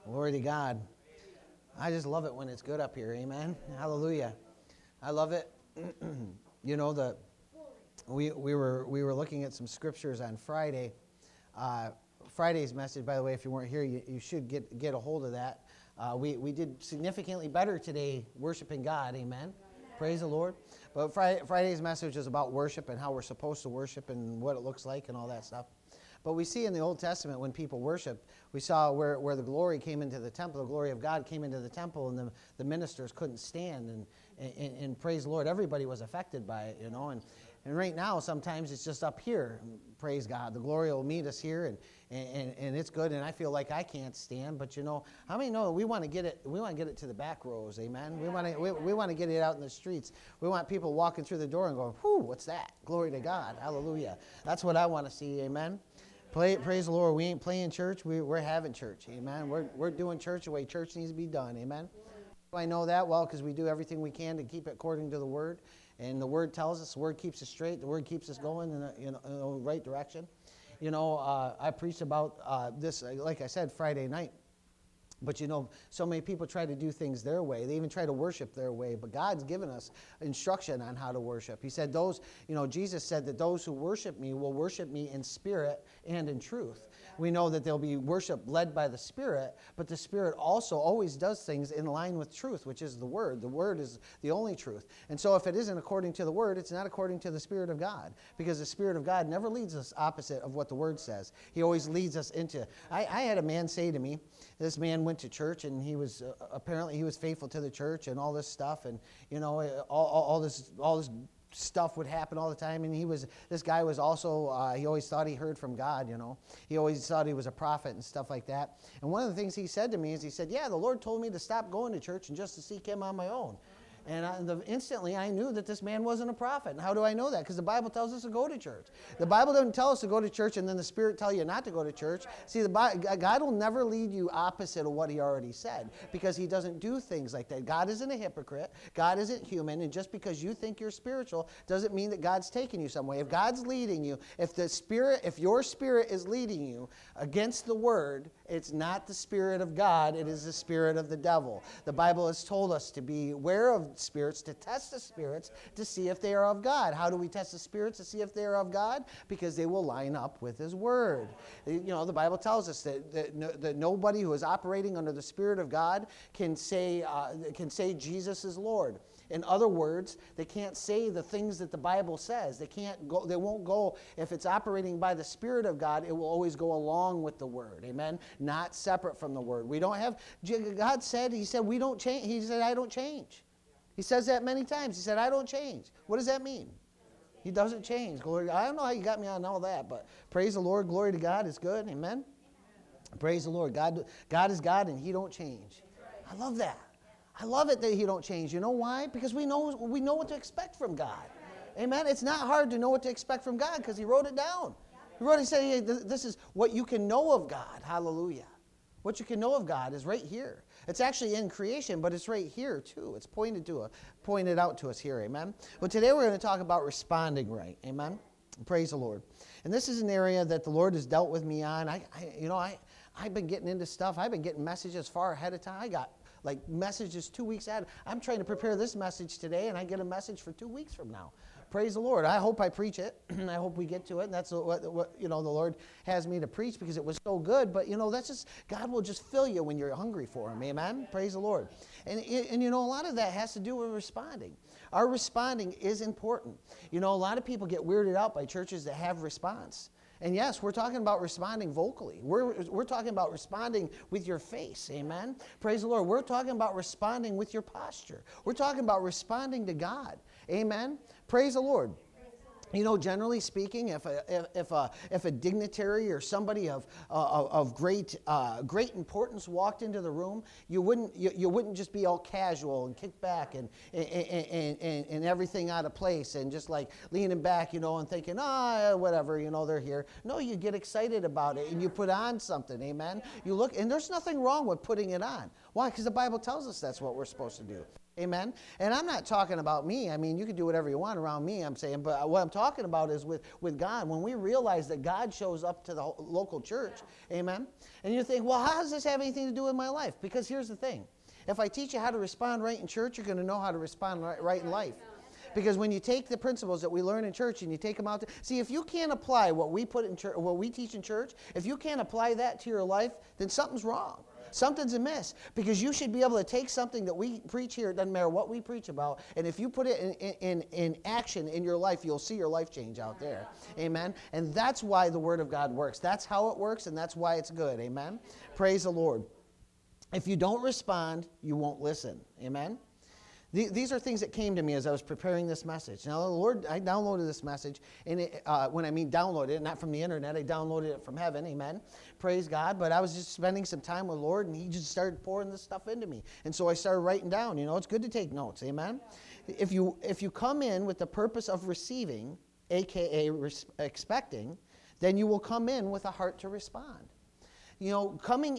Glory to God. I just love it when it's good up here. Amen. Hallelujah. I love it. You know, we were looking at some scriptures on Friday. Friday's message, by the way, if you weren't here, you should get a hold of that. We did significantly better today worshiping God. Amen. Praise the Lord. But Friday's message is about worship and how we're supposed to worship and what it looks like and all that stuff. But we see in the Old Testament when people worship, we saw where the glory came into the temple, the glory of God came into the temple, and the ministers couldn't stand. And praise the Lord, everybody was affected by it, you know. And right now, sometimes it's just up here. Praise God. The glory will meet us here, and it's good. And I feel like I can't stand, but you know, how many know we want to get it? We want to get it to the back rows, amen. We want to get it out in the streets. We want people walking through the door and going, "Whew, what's that? Glory to God, hallelujah." That's what I want to see, amen. Praise the Lord. We ain't playing church. We're having church, amen. We're doing church the way church needs to be done, amen. I know that well because we do everything we can to keep it according to the Word. And the Word tells us, the Word keeps us straight, the Word keeps us going in the right direction. You know, I preached about this, like I said, Friday night. But you know, so many people try to do things their way. They even try to worship their way. But God's given us instruction on how to worship. He said Jesus said that those who worship me will worship me in spirit and in truth. We know that there'll be worship led by the Spirit, but the Spirit also always does things in line with truth, which is the Word. The Word is the only truth. And so if it isn't according to the Word, it's not according to the Spirit of God, because the Spirit of God never leads us opposite of what the Word says. He always leads us into. I had a man say to me, this man went to church, and he was apparently he was faithful to the church and all this stuff, and you know, all this stuff would happen all the time. And this guy was also he always thought he heard from God, you know. He always thought he was a prophet and stuff like that. And one of the things he said to me is, he said, "Yeah, the Lord told me to stop going to church and just to seek Him on my own." And instantly I knew that this man wasn't a prophet. And how do I know that? Because the Bible tells us to go to church. The Bible doesn't tell us to go to church and then the Spirit tell you not to go to church. See, God will never lead you opposite of what He already said, because He doesn't do things like that. God isn't a hypocrite. God isn't human. And just because you think you're spiritual doesn't mean that God's taking you some way. If God's leading you, if your spirit is leading you against the Word, it's not the Spirit of God. It is the spirit of the devil. The Bible has told us to be aware of spirits, to test the spirits to see if they are of God. How do we test the spirits to see if they are of God? Because they will line up with His Word. You know, the Bible tells us that nobody who is operating under the Spirit of God can say Jesus is Lord. In other words, they can't say the things that the Bible says. They won't go, if it's operating by the Spirit of God, it will always go along with the Word. Amen? Not separate from the Word. God said, He said, we don't change. He said, I don't change. He says that many times. He said, I don't change. What does that mean? He doesn't change. Glory. I don't know how you got me on all that, but praise the Lord. Glory to God. It's good. Amen? Praise the Lord. God is God, and He don't change. I love that. I love it that He don't change. You know why? Because we know what to expect from God. Amen? It's not hard to know what to expect from God because He wrote it down. He said, hey, this is what you can know of God. Hallelujah. What you can know of God is right here. It's actually in creation, but it's right here too. It's pointed out to us here. Amen? Well, today we're going to talk about responding right. Amen? Praise the Lord. And this is an area that the Lord has dealt with me on. I've been getting into stuff. I've been getting messages far ahead of time. I got like messages 2 weeks ahead. I'm trying to prepare this message today, and I get a message for 2 weeks from now. Praise the Lord. I hope I preach it. I hope we get to it. And that's what the Lord has me to preach, because it was so good. But that's just, God will just fill you when you're hungry for Him. Amen? Praise the Lord. And a lot of that has to do with responding. Our responding is important. A lot of people get weirded out by churches that have response. And yes, we're talking about responding vocally. We're talking about responding with your face. Amen? Praise the Lord. We're talking about responding with your posture. We're talking about responding to God. Amen? Praise the Lord. Generally speaking, if a dignitary or somebody of great importance walked into the room, you wouldn't just be all casual and kick back and everything out of place and just like leaning back, and thinking, whatever, they're here. No, you get excited about it and you put on something. Amen. You look, and there's nothing wrong with putting it on. Why? Because the Bible tells us that's what we're supposed to do. Amen. And I'm not talking about me. I mean, you can do whatever you want around me, I'm saying. But what I'm talking about is with God. When we realize that God shows up to the local church. Amen. And you think, well, how does this have anything to do with my life? Because here's the thing. If I teach you how to respond right in church, you're going to know how to respond right in life. Because when you take the principles that we learn in church and you take them out, see, if you can't apply what we put in church, what we teach in church, if you can't apply that to your life, then something's wrong. Something's amiss, because you should be able to take something that we preach here, it doesn't matter what we preach about, and if you put it in action in your life, you'll see your life change out there. Amen? And that's why the Word of God works. That's how it works, and that's why it's good. Amen? Praise the Lord. If you don't respond, you won't listen. Amen? These are things that came to me as I was preparing this message. Now, the Lord, I downloaded this message, and when I mean downloaded it, not from the internet, I downloaded it from heaven, amen? Praise God. But I was just spending some time with the Lord, and He just started pouring this stuff into me. And so I started writing down. You know, it's good to take notes, amen? If you come in with the purpose of receiving, a.k.a. expecting, then you will come in with a heart to respond. You know, coming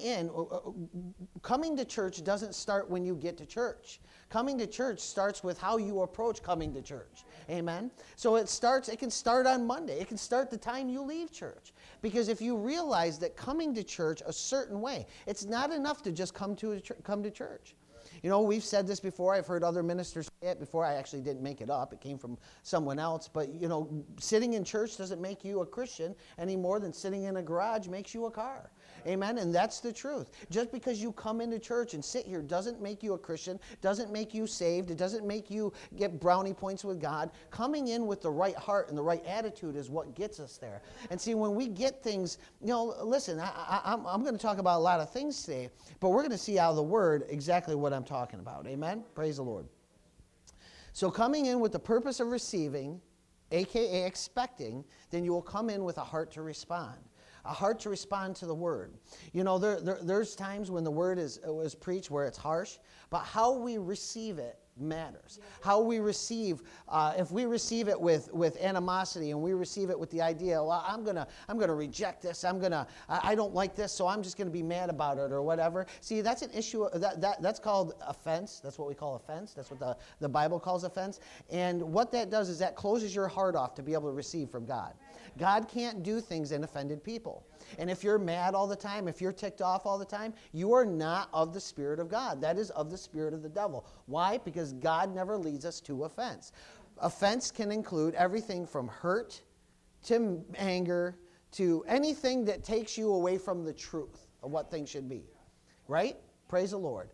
to church doesn't start when you get to church. Coming to church starts with how you approach coming to church. Amen? So it can start on Monday. It can start the time you leave church. Because if you realize that coming to church a certain way, it's not enough to just come to church. You know, we've said this before. I've heard other ministers say it before. I actually didn't make it up. It came from someone else. But, you know, sitting in church doesn't make you a Christian any more than sitting in a garage makes you a car. Amen? And that's the truth. Just because you come into church and sit here doesn't make you a Christian, doesn't make you saved, it doesn't make you get brownie points with God. Coming in with the right heart and the right attitude is what gets us there. And see, when we get things, you know, listen, I'm going to talk about a lot of things today, but we're going to see out of the Word exactly what I'm talking about. Amen? Praise the Lord. So coming in with the purpose of receiving, a.k.a. expecting, then you will come in with a heart to respond. A heart to respond to the Word. You know, there's times when the Word was preached where it's harsh, but how we receive it matters. How we receive, if we receive it with animosity and we receive it with the idea, well, I'm gonna reject this. I don't like this, so I'm just gonna be mad about it or whatever. See, that's an issue. That's called offense. That's what we call offense. That's what the Bible calls offense. And what that does is that closes your heart off to be able to receive from God. God can't do things in offended people. And if you're mad all the time, if you're ticked off all the time, you are not of the Spirit of God. That is of the spirit of the devil. Why? Because God never leads us to offense. Offense can include everything from hurt to anger to anything that takes you away from the truth of what things should be. Right? Praise the Lord.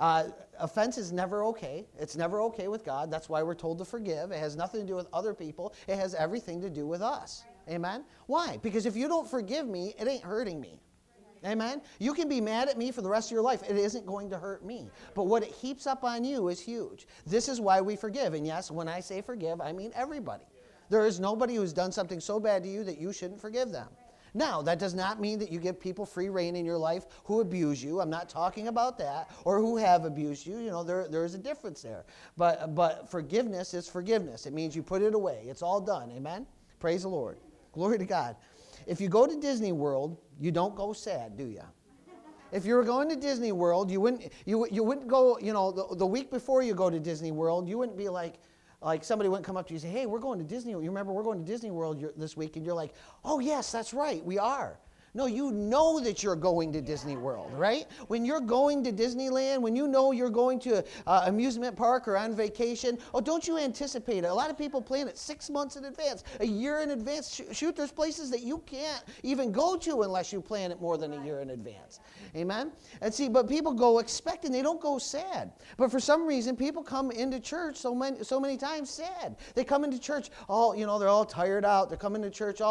Offense is never okay. It's never okay with God. That's why we're told to forgive. It has nothing to do with other people. It has everything to do with us. Amen? Why? Because if you don't forgive me, it ain't hurting me. Amen? You can be mad at me for the rest of your life. It isn't going to hurt me. But what it heaps up on you is huge. This is why we forgive. And yes, when I say forgive, I mean everybody. There is nobody who's done something so bad to you that you shouldn't forgive them. Now, that does not mean that you give people free rein in your life who abuse you. I'm not talking about that. Or who have abused you. You know, there is a difference there. But forgiveness is forgiveness. It means you put it away. It's all done. Amen? Praise the Lord. Glory to God. If you go to Disney World, you don't go sad, do you? If you were going to Disney World, you wouldn't go, you know, the week before you go to Disney World, you wouldn't be like somebody wouldn't come up to you and say, hey, we're going to Disney. You remember we're going to Disney World this week? And you're like, oh, yes, that's right, we are. No, you know that you're going to Disney World, right? When you're going to Disneyland, when you know you're going to amusement park or on vacation, oh, don't you anticipate it? A lot of people plan it 6 months in advance, a year in advance. Shoot, there's places that you can't even go to unless you plan it more than a year in advance. Amen? And see, but people go expecting, they don't go sad. But for some reason, people come into church so many times sad. They come into church all, you know, they're all tired out. They're coming to church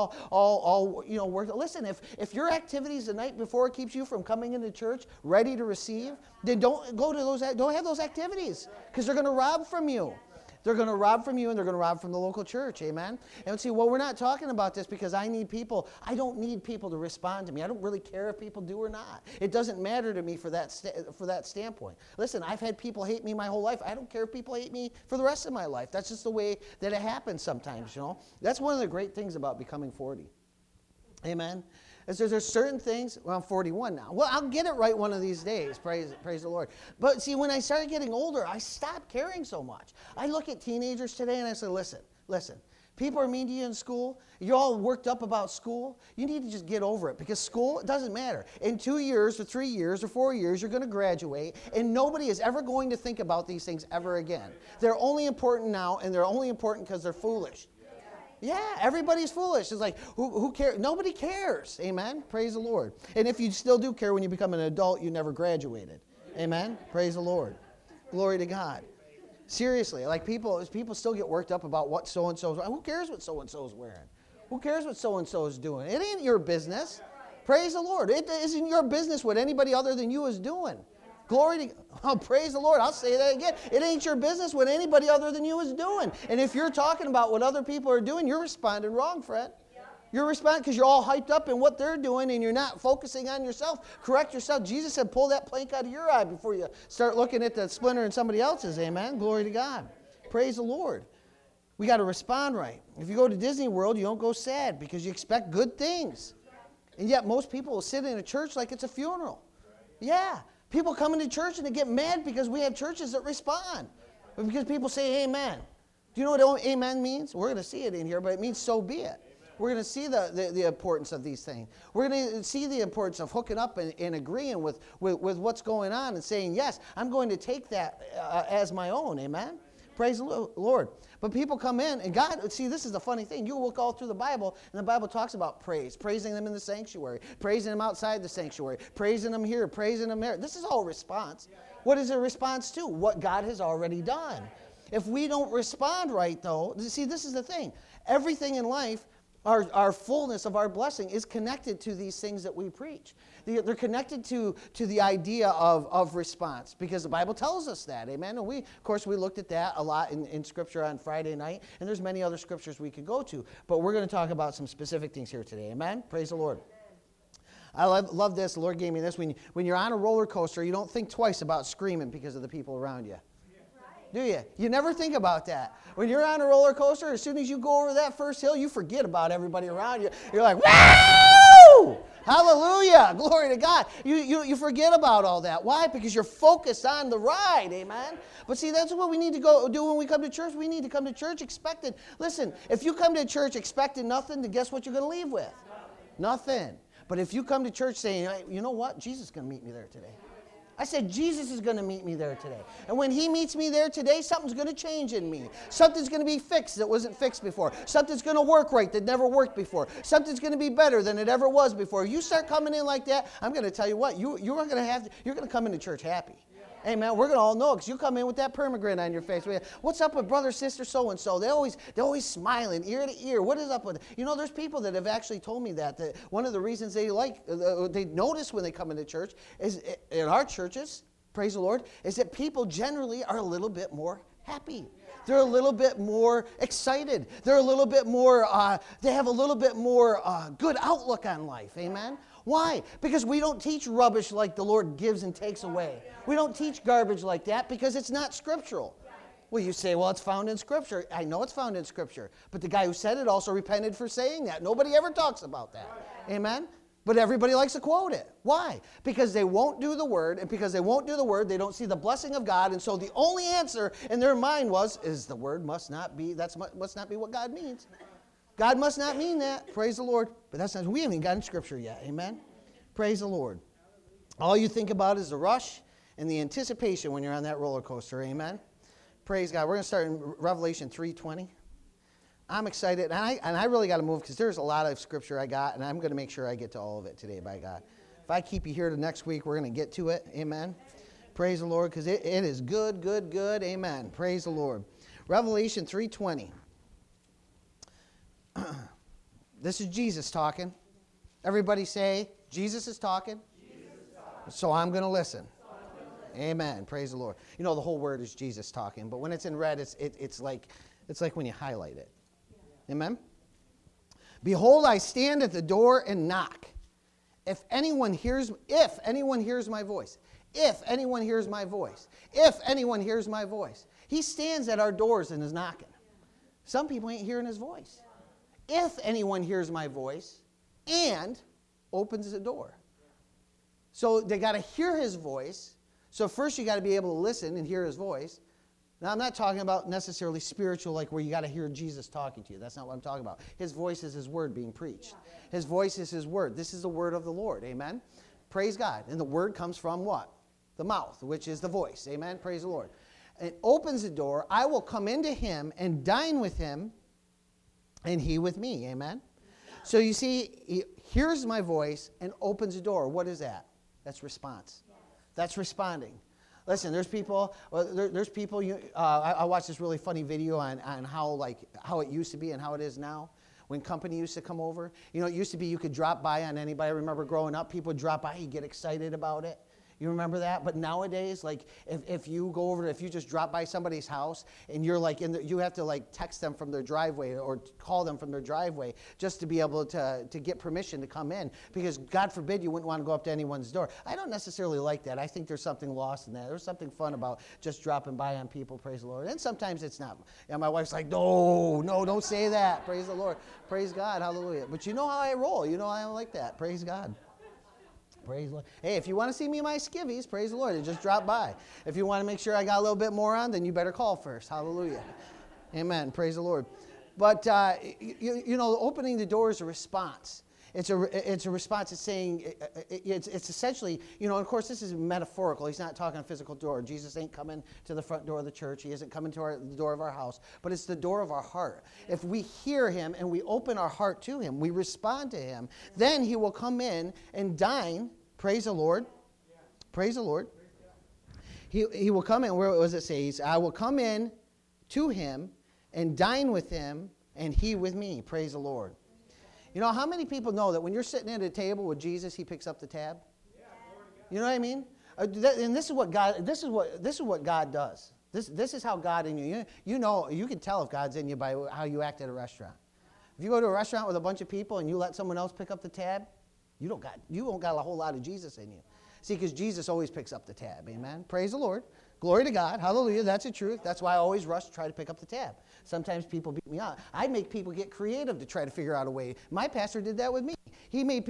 all you know, work. Listen, if your activities the night before keeps you from coming into church ready to receive, then don't have those activities, because they're going to rob from you. They're going to rob from you, and they're going to rob from the local church. Amen? And see, well, we're not talking about this because I don't need people to respond to me. I don't really care if people do or not. It doesn't matter to me for that standpoint. Listen, I've had people hate me my whole life. I don't care if people hate me for the rest of my life. That's just the way that it happens sometimes, you know. That's one of the great things about becoming 40. Amen? There's certain things, well, I'm 41 now. Well, I'll get it right one of these days, praise the Lord. But see, when I started getting older, I stopped caring so much. I look at teenagers today and I say, listen, people are mean to you in school. You're all worked up about school. You need to just get over it because school, it doesn't matter. In 2 years or 3 years or 4 years, you're going to graduate, and nobody is ever going to think about these things ever again. They're only important now, and they're only important because they're foolish. Yeah, everybody's foolish. It's like, who cares? Nobody cares. Amen? Praise the Lord. And if you still do care when you become an adult, you never graduated. Amen? Praise the Lord. Glory to God. Seriously, like people still get worked up about what so-and-so's wearing. Who cares what so-and-so's wearing? Who cares what so-and-so's doing? It ain't your business. Praise the Lord. It isn't your business what anybody other than you is doing. Glory to God. Praise the Lord. I'll say that again. It ain't your business what anybody other than you is doing. And if you're talking about what other people are doing, you're responding wrong, friend. You're responding because you're all hyped up in what they're doing and you're not focusing on yourself. Correct yourself. Jesus said, pull that plank out of your eye before you start looking at the splinter in somebody else's. Amen. Glory to God. Praise the Lord. We got to respond right. If you go to Disney World, you don't go sad because you expect good things. And yet most people will sit in a church like it's a funeral. Yeah. People come into church and they get mad because we have churches that respond. But because people say amen. Do you know what amen means? We're going to see it in here, but it means so be it. We're going to see the importance of these things. We're going to see the importance of hooking up and agreeing with what's going on and saying, yes, I'm going to take that as my own. Amen? Praise the Lord. But people come in, and God, see, this is the funny thing. You look all through the Bible, and the Bible talks about praise, praising them in the sanctuary, praising them outside the sanctuary, praising them here, praising them there. This is all response. What is a response to? What God has already done. If we don't respond right, though, see, this is the thing. Everything in life, our fullness of our blessing is connected to these things that we preach. They're connected to the idea of response because the Bible tells us that. Amen? And of course, we looked at that a lot in Scripture on Friday night, and there's many other Scriptures we could go to. But we're going to talk about some specific things here today. Amen? Praise the Lord. I love this. The Lord gave me this. When you're on a roller coaster, you don't think twice about screaming because of the people around you. Do you? You never think about that. When you're on a roller coaster, as soon as you go over that first hill, you forget about everybody around you. You're like, woo! Hallelujah! Glory to God. You forget about all that. Why? Because you're focused on the ride. Amen? But see, that's what we need to go do when we come to church. We need to come to church expecting. Listen, if you come to church expecting nothing, then guess what you're going to leave with? Nothing. But if you come to church saying, you know what? Jesus is going to meet me there today. I said, Jesus is going to meet me there today. And when he meets me there today, something's going to change in me. Something's going to be fixed that wasn't fixed before. Something's going to work right that never worked before. Something's going to be better than it ever was before. You start coming in like that, I'm going to tell you what, you're going to come into church happy. Amen. We're going to all know because you come in with that permagrin on your face. What's up with brother, sister, so-and-so? They're always smiling ear to ear. What is up with it? You know, there's people that have actually told me that one of the reasons they notice when they come into church is in our churches, praise the Lord, is that people generally are a little bit more happy. They're a little bit more excited. They're a little bit more, they have a little bit more good outlook on life. Amen. Why? Because we don't teach rubbish like the Lord gives and takes away. We don't teach garbage like that because it's not scriptural. Well, you say, well, it's found in Scripture. I know it's found in Scripture. But the guy who said it also repented for saying that. Nobody ever talks about that. Amen? But everybody likes to quote it. Why? Because they won't do the Word. And because they won't do the Word, they don't see the blessing of God. And so the only answer in their mind is the Word must not be what God means. God must not mean that. Praise the Lord. But that's not, we haven't gotten Scripture yet. Amen? Praise the Lord. All you think about is the rush and the anticipation when you're on that roller coaster. Amen? Praise God. We're going to start in Revelation 3:20. I'm excited. And I really got to move because there's a lot of Scripture I got, and I'm going to make sure I get to all of it today, by God. If I keep you here to next week, we're going to get to it. Amen? Praise the Lord because it is good, good, good. Amen. Praise the Lord. Revelation 3:20. This is Jesus talking. Everybody say, Jesus is talking. So I'm going to listen. Amen. Praise the Lord. You know, the whole word is Jesus talking, but when it's in red, it's like when you highlight it. Amen. Behold, I stand at the door and knock. If anyone hears my voice, he stands at our doors and is knocking. Some people ain't hearing his voice. If anyone hears my voice and opens the door. So they got to hear his voice. So first you got to be able to listen and hear his voice. Now, I'm not talking about necessarily spiritual, like where you got to hear Jesus talking to you. That's not what I'm talking about. His voice is his word being preached. His voice is his word. This is the word of the Lord. Amen? Praise God. And the word comes from what? The mouth, which is the voice. Amen? Praise the Lord. It opens the door. I will come into him and dine with him, and he with me. Amen? So you see, he hears my voice and opens the door. What is that? That's response. That's responding. Listen, there's people. I watched this really funny video on how it used to be and how it is now. When company used to come over, it used to be you could drop by on anybody. I remember growing up, people would drop by, you get excited about it. You remember that? But nowadays, like if you just drop by somebody's house and you're like you have to like text them from their driveway or call them from their driveway just to be able to get permission to come in, because God forbid you wouldn't want to go up to anyone's door. I don't necessarily like that. I think there's something lost in that. There's something fun about just dropping by on people, praise the Lord. And sometimes it's not. And my wife's like, no, don't say that. Praise the Lord. Praise God. Hallelujah. But you know how I roll. You know I don't like that. Praise God. Praise the Lord. Hey, if you want to see me in my skivvies, praise the Lord, and just drop by. If you want to make sure I got a little bit more on, then you better call first. Hallelujah. Amen. Praise the Lord. But, opening the door is a response. It's a response. It's saying, it's essentially, and of course this is metaphorical. He's not talking a physical door. Jesus ain't coming to the front door of the church. He isn't coming to the door of our house. But it's the door of our heart. If we hear him and we open our heart to him, we respond to him, then he will come in and dine. Praise the Lord. Praise the Lord. He will come in. Where does it say? I will come in to him and dine with him, and he with me. Praise the Lord. You know, how many people know that when you're sitting at a table with Jesus, he picks up the tab? You know what I mean? And this is what God. This is what God does. This is how God in you. You can tell if God's in you by how you act at a restaurant. If you go to a restaurant with a bunch of people and you let someone else pick up the tab, you don't got a whole lot of Jesus in you. See, because Jesus always picks up the tab. Amen. Praise the Lord. Glory to God. Hallelujah. That's the truth. That's why I always rush to try to pick up the tab. Sometimes people beat me up. I make people get creative to try to figure out a way. My pastor did that with me. He made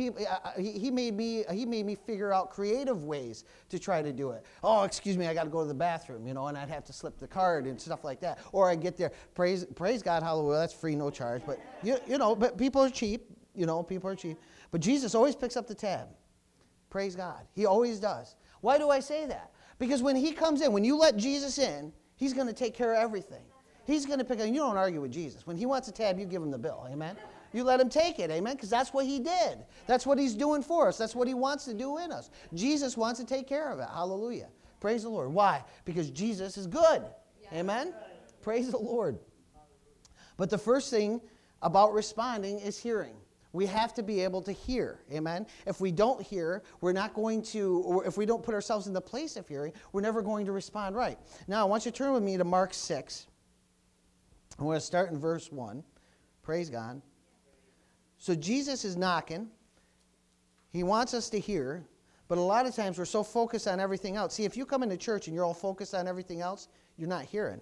me figure out creative ways to try to do it. Oh, excuse me, I got to go to the bathroom, and I'd have to slip the card and stuff like that. Or I get there, praise God, hallelujah. That's free, no charge. But but people are cheap. People are cheap. But Jesus always picks up the tab. Praise God. He always does. Why do I say that? Because when he comes in, when you let Jesus in, he's going to take care of everything. He's going to pick up. You don't argue with Jesus. When he wants a tab, you give him the bill. Amen? You let him take it. Amen? Because that's what he did. That's what he's doing for us. That's what he wants to do in us. Jesus wants to take care of it. Hallelujah. Praise the Lord. Why? Because Jesus is good. Amen? Praise the Lord. But the first thing about responding is hearing. We have to be able to hear. Amen? If we don't hear, we're not going to, or if we don't put ourselves in the place of hearing, we're never going to respond right. Now, I want you to turn with me to Mark 6. I'm going to start in verse 1. Praise God. So Jesus is knocking. He wants us to hear, but a lot of times we're so focused on everything else. See, if you come into church and you're all focused on everything else, you're not hearing.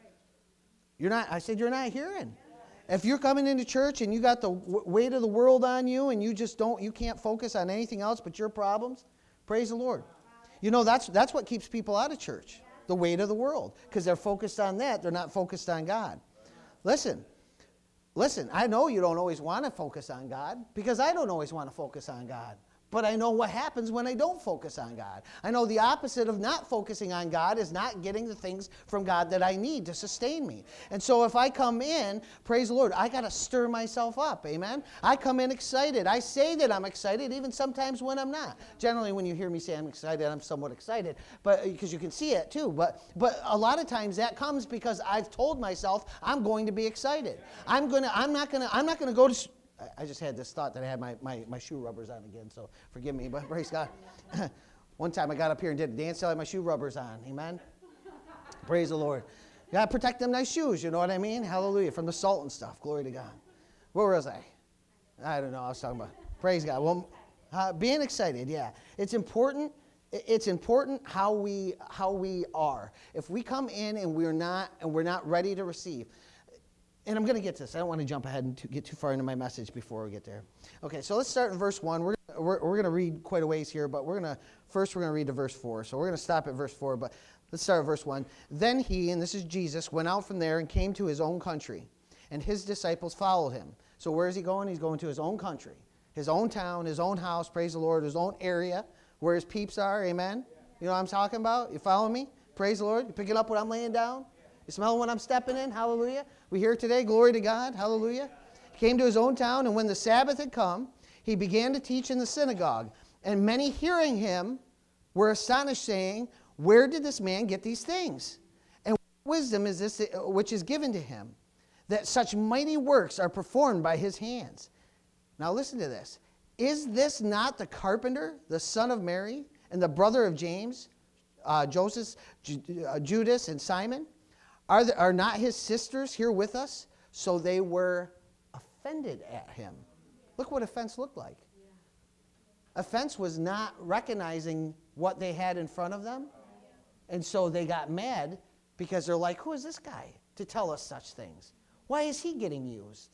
I said you're not hearing. If you're coming into church and you got the weight of the world on you and you can't focus on anything else but your problems, praise the Lord. That's what keeps people out of church, the weight of the world, because they're focused on that. They're not focused on God. Listen, I know you don't always want to focus on God, because I don't always want to focus on God. But I know what happens when I don't focus on God. I know the opposite of not focusing on God is not getting the things from God that I need to sustain me. And so if I come in, praise the Lord, I got to stir myself up, amen? I come in excited. I say that I'm excited even sometimes when I'm not. Generally, when you hear me say I'm excited, I'm somewhat excited, but because you can see it too. But a lot of times that comes because I've told myself I'm going to be excited. I'm not going to go to... I just had this thought that I had my shoe rubbers on again, so forgive me, but praise God. One time I got up here and did a dance till I had my shoe rubbers on, amen? Praise the Lord. You got to protect them nice shoes, you know what I mean? Hallelujah, from the salt and stuff, glory to God. Where was I? I don't know, I was talking about, praise God. Well, being excited, yeah. It's important how we are. If we come in and we're not ready to receive. And I'm going to get to this. I don't want to jump ahead and get too far into my message before we get there. Okay, so let's start in verse 1. we're gonna read quite a ways here, but we're gonna read to verse 4. So we're gonna stop at verse 4, but let's start at verse 1. Then he, and this is Jesus, went out from there and came to his own country, and his disciples followed him. So where is he going? He's going to his own country, his own town, his own house, praise the Lord, his own area where his peeps are, amen? You know what I'm talking about? You follow me? Praise the Lord. You picking up what I'm laying down? You smelling what I'm stepping in? Hallelujah. We here today, glory to God, hallelujah. He came to his own town, and when the Sabbath had come, he began to teach in the synagogue. And many hearing him were astonished, saying, where did this man get these things? And what wisdom is this which is given to him, that such mighty works are performed by his hands? Now listen to this. Is this not the carpenter, the son of Mary, and the brother of James, Joseph, Judas, and Simon? Are not his sisters here with us? So they were offended at him. Look what offense looked like. Offense was not recognizing what they had in front of them. And so they got mad because they're like, who is this guy to tell us such things? Why is he getting used?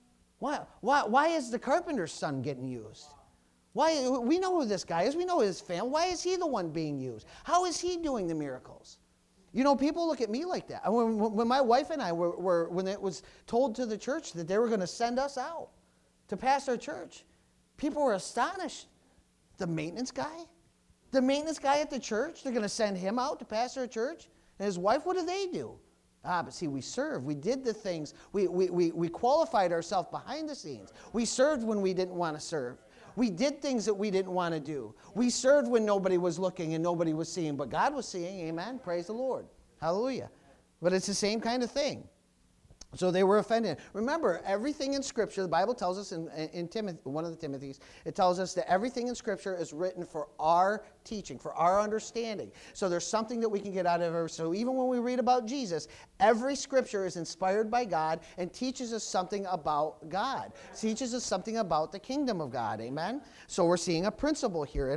Why is the carpenter's son getting used? Why? We know who this guy is. We know his family. Why is he the one being used? How is he doing the miracles? You know, people look at me like that. When my wife and I when it was told to the church that they were going to send us out to pastor our church, people were astonished. The maintenance guy? The maintenance guy at the church? They're going to send him out to pastor a church? And his wife, what do they do? But see, we served. We did the things. We qualified ourselves behind the scenes. We served when we didn't want to serve. We did things that we didn't want to do. We served when nobody was looking and nobody was seeing, but God was seeing. Amen. Praise the Lord. Hallelujah. But it's the same kind of thing. So they were offended. Remember, everything in Scripture, the Bible tells us in Timothy, one of the Timothys, it tells us that everything in Scripture is written for our teaching, for our understanding. So there's something that we can get out of it. So even when we read about Jesus, every Scripture is inspired by God and teaches us something about God. Teaches us something about the kingdom of God. Amen? So we're seeing a principle here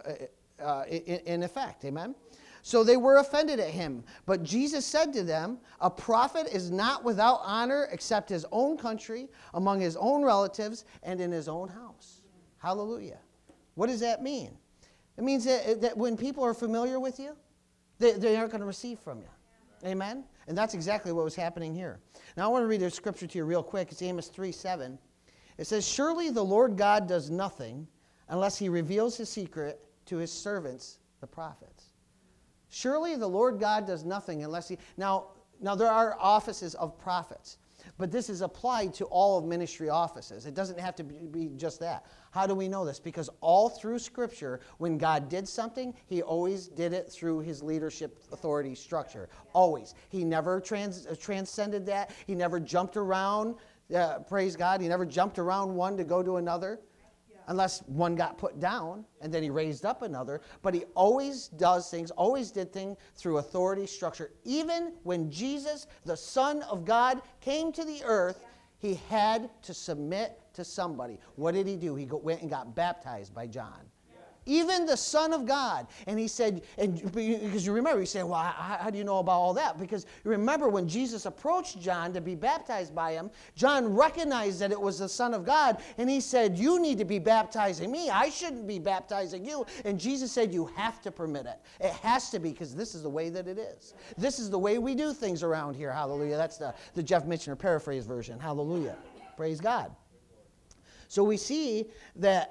in effect. Amen? So they were offended at him. But Jesus said to them, a prophet is not without honor except his own country, among his own relatives, and in his own house. Hallelujah. What does that mean? It means that when people are familiar with you, they aren't going to receive from you. Amen? And that's exactly what was happening here. Now I want to read a scripture to you real quick. It's Amos 3:7. It says, surely the Lord God does nothing unless he reveals his secret to his servants, the prophets. Surely the Lord God does nothing unless he... Now there are offices of prophets, but this is applied to all of ministry offices. It doesn't have to be just that. How do we know this? Because all through Scripture, when God did something, he always did it through his leadership authority structure. Always. He never transcended that. He never jumped around. Praise God. He never jumped around one to go to another. Unless one got put down, and then he raised up another. But he always does things, always did things through authority structure. Even when Jesus, the Son of God, came to the earth, he had to submit to somebody. What did he do? He went and got baptized by John. Even the Son of God. And he said, and because you remember, you say, well, how do you know about all that? Because you remember when Jesus approached John to be baptized by him, John recognized that it was the Son of God, and he said, you need to be baptizing me. I shouldn't be baptizing you. And Jesus said, you have to permit it. It has to be, because this is the way that it is. This is the way we do things around here. Hallelujah. That's the Jeff Mitchner paraphrase version. Hallelujah. Praise God. So we see that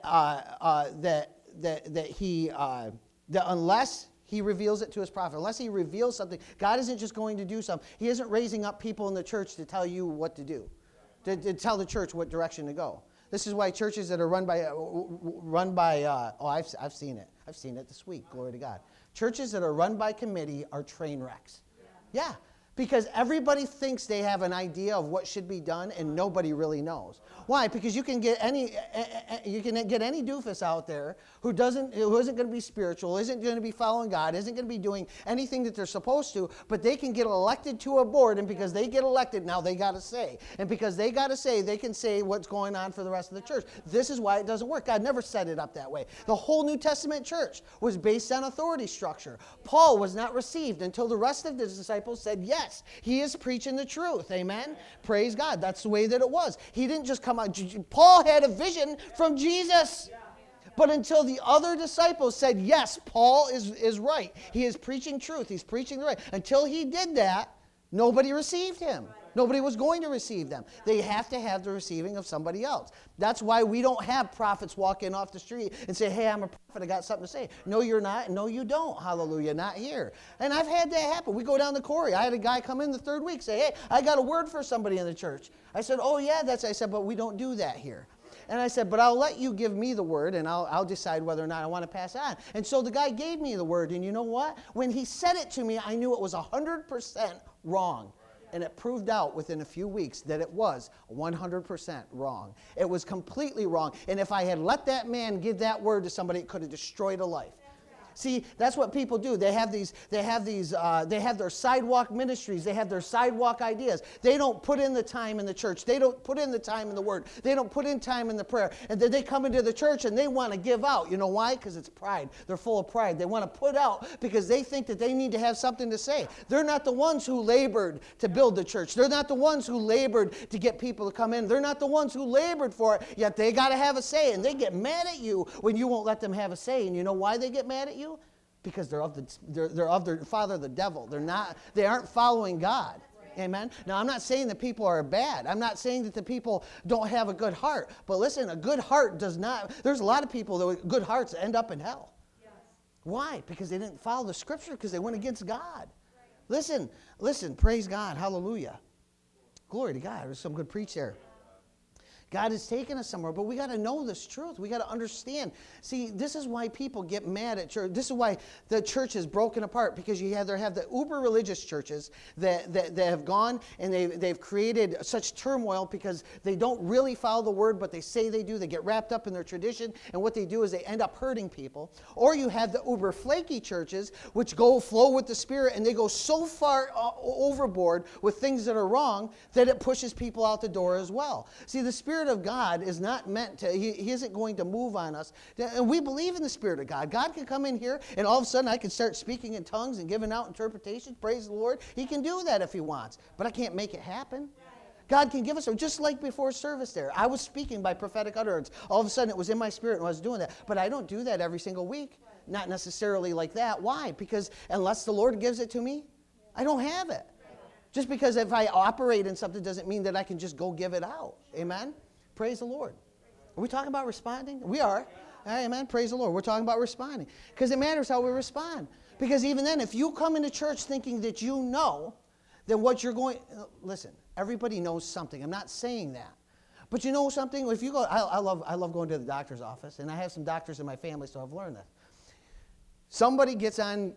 that unless he reveals it to his prophet, unless he reveals something, God isn't just going to do something. He isn't raising up people in the church to tell you what to do, to tell the church what direction to go. This is why churches that are run by I've seen it. I've seen it this week. Glory to God. Churches that are run by committee are train wrecks. Yeah. Because everybody thinks they have an idea of what should be done, and nobody really knows. Why? Because you can get any doofus out there who isn't going to be spiritual, isn't going to be following God, isn't going to be doing anything that they're supposed to, but they can get elected to a board, and because they get elected, now they got to say. And because they got to say, they can say what's going on for the rest of the church. This is why it doesn't work. God never set it up that way. The whole New Testament church was based on authority structure. Paul was not received until the rest of the disciples said, yes, he is preaching the truth. Amen? Praise God. That's the way that it was. He didn't just come out. Paul had a vision from Jesus. But until the other disciples said, yes, Paul is right. He is preaching truth. He's preaching the right. Until he did that, nobody received him. Nobody was going to receive them. They have to have the receiving of somebody else. That's why we don't have prophets walk in off the street and say, hey, I'm a prophet, I got something to say. No, you're not. No, you don't. Hallelujah, not here. And I've had that happen. We go down to Corey. I had a guy come in the third week say, hey, I got a word for somebody in the church. I said, oh, yeah, I said, but we don't do that here. And I said, but I'll let you give me the word, and I'll decide whether or not I want to pass it on. And so the guy gave me the word, and you know what? When he said it to me, I knew it was 100% wrong. And it proved out within a few weeks that it was 100% wrong. It was completely wrong. And if I had let that man give that word to somebody, it could have destroyed a life. See, that's what people do. They have their sidewalk ministries. They have their sidewalk ideas. They don't put in the time in the church. They don't put in the time in the word. They don't put in time in the prayer. And then they come into the church and they want to give out. You know why? Because it's pride. They're full of pride. They want to put out because they think that they need to have something to say. They're not the ones who labored to build the church. They're not the ones who labored to get people to come in. They're not the ones who labored for it, yet they got to have a say. And they get mad at you when you won't let them have a say. And you know why they get mad at you? Because they're of their father, the devil. They aren't following God. Amen. Now, I'm not saying that people are bad. I'm not saying that the people don't have a good heart. But listen, a good heart does not. There's a lot of people that with good hearts end up in hell. Yes. Why? Because they didn't follow the scripture. Because they went against God. Right. Listen. Praise God. Hallelujah. Glory to God. There's some good preach there. God has taken us somewhere, but we got to know this truth. We got to understand. See, this is why people get mad at church. This is why the church is broken apart, because you have the uber religious churches that have gone and they've created such turmoil because they don't really follow the word, but they say they do. They get wrapped up in their tradition, and what they do is they end up hurting people. Or you have the uber flaky churches, which flow with the Spirit, and they go so far overboard with things that are wrong that it pushes people out the door as well. See, the Spirit of God is not meant to, he isn't going to move on us. And we believe in the Spirit of God. God can come in here and all of a sudden I can start speaking in tongues and giving out interpretations. Praise the Lord. He can do that if he wants. But I can't make it happen. God can give us, just like before service there. I was speaking by prophetic utterance. All of a sudden it was in my spirit and I was doing that. But I don't do that every single week. Not necessarily like that. Why? Because unless the Lord gives it to me, I don't have it. Just because if I operate in something doesn't mean that I can just go give it out. Amen? Praise the Lord. Are we talking about responding? We are. Amen. Praise the Lord. We're talking about responding. Because it matters how we respond. Because even then, if you come into church thinking that you know, then what you're going... Listen, everybody knows something. I'm not saying that. But you know something? If you go... I love going to the doctor's office, and I have some doctors in my family, so I've learned this. Somebody gets on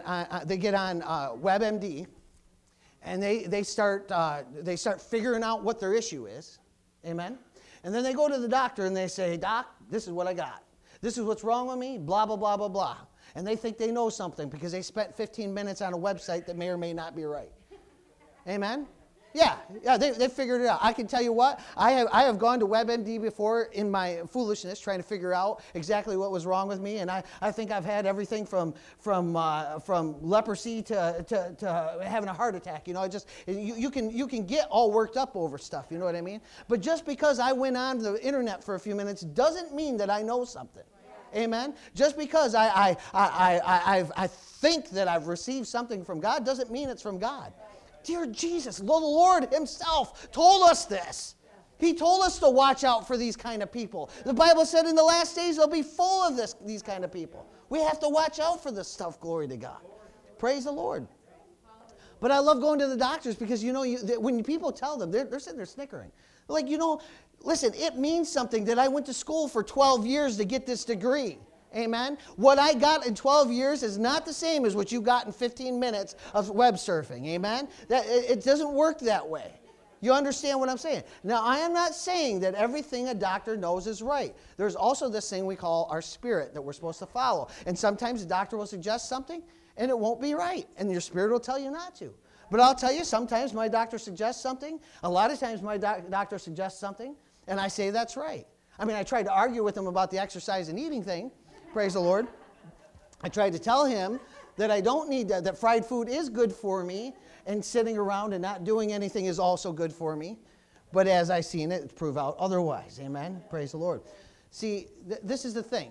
WebMD, and they start figuring out what their issue is. Amen? And then they go to the doctor and they say, Doc, this is what I got. This is what's wrong with me, blah, blah, blah, blah, blah. And they think they know something because they spent 15 minutes on a website that may or may not be right. Amen? Yeah, they figured it out. I can tell you what, I have gone to WebMD before in my foolishness trying to figure out exactly what was wrong with me, and I think I've had everything from leprosy to having a heart attack. You know, you can get all worked up over stuff. You know what I mean? But just because I went on the internet for a few minutes doesn't mean that I know something. Amen. Just because I think that I've received something from God doesn't mean it's from God. Dear Jesus, the Lord himself told us this. He told us to watch out for these kind of people. The Bible said in the last days they'll be full of these kind of people. We have to watch out for this stuff, glory to God. Praise the Lord. But I love going to the doctors because, you know, when people tell them, they're sitting there snickering. Like, you know, listen, it means something that I went to school for 12 years to get this degree. Amen? What I got in 12 years is not the same as what you got in 15 minutes of web surfing. Amen? It doesn't work that way. You understand what I'm saying? Now, I am not saying that everything a doctor knows is right. There's also this thing we call our spirit that we're supposed to follow. And sometimes the doctor will suggest something, and it won't be right. And your spirit will tell you not to. But I'll tell you, sometimes my doctor suggests something. A lot of times my doctor suggests something, and I say that's right. I mean, I tried to argue with him about the exercise and eating thing. Praise the Lord. I tried to tell him that I don't need that fried food is good for me, and sitting around and not doing anything is also good for me. But as I seen it prove out otherwise. Amen. Praise the Lord. See, this is the thing.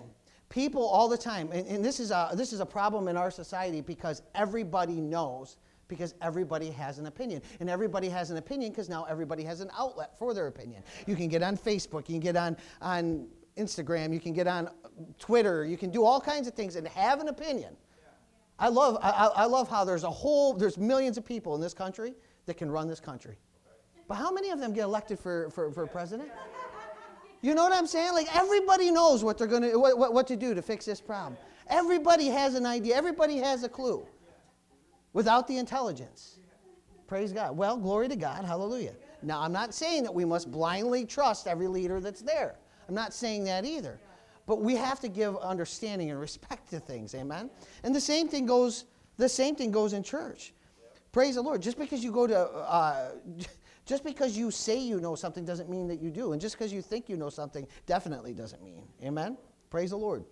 People all the time, and this is a problem in our society because everybody knows, because everybody has an opinion. And everybody has an opinion because now everybody has an outlet for their opinion. You can get on Facebook, you can get on Instagram, you can get on Twitter, you can do all kinds of things and have an opinion. I love how there's millions of people in this country that can run this country. But how many of them get elected for president? You know what I'm saying? Like everybody knows what they're what to do to fix this problem. Everybody has an idea. Everybody has a clue. Without the intelligence. Praise God. Well, glory to God. Hallelujah. Now, I'm not saying that we must blindly trust every leader that's there. I'm not saying that either. But we have to give understanding and respect to things. Amen. And the same thing goes in church. Praise the Lord. Just because you go to just because you say you know something doesn't mean that you do. And just because you think you know something definitely doesn't mean. Amen? Praise the Lord.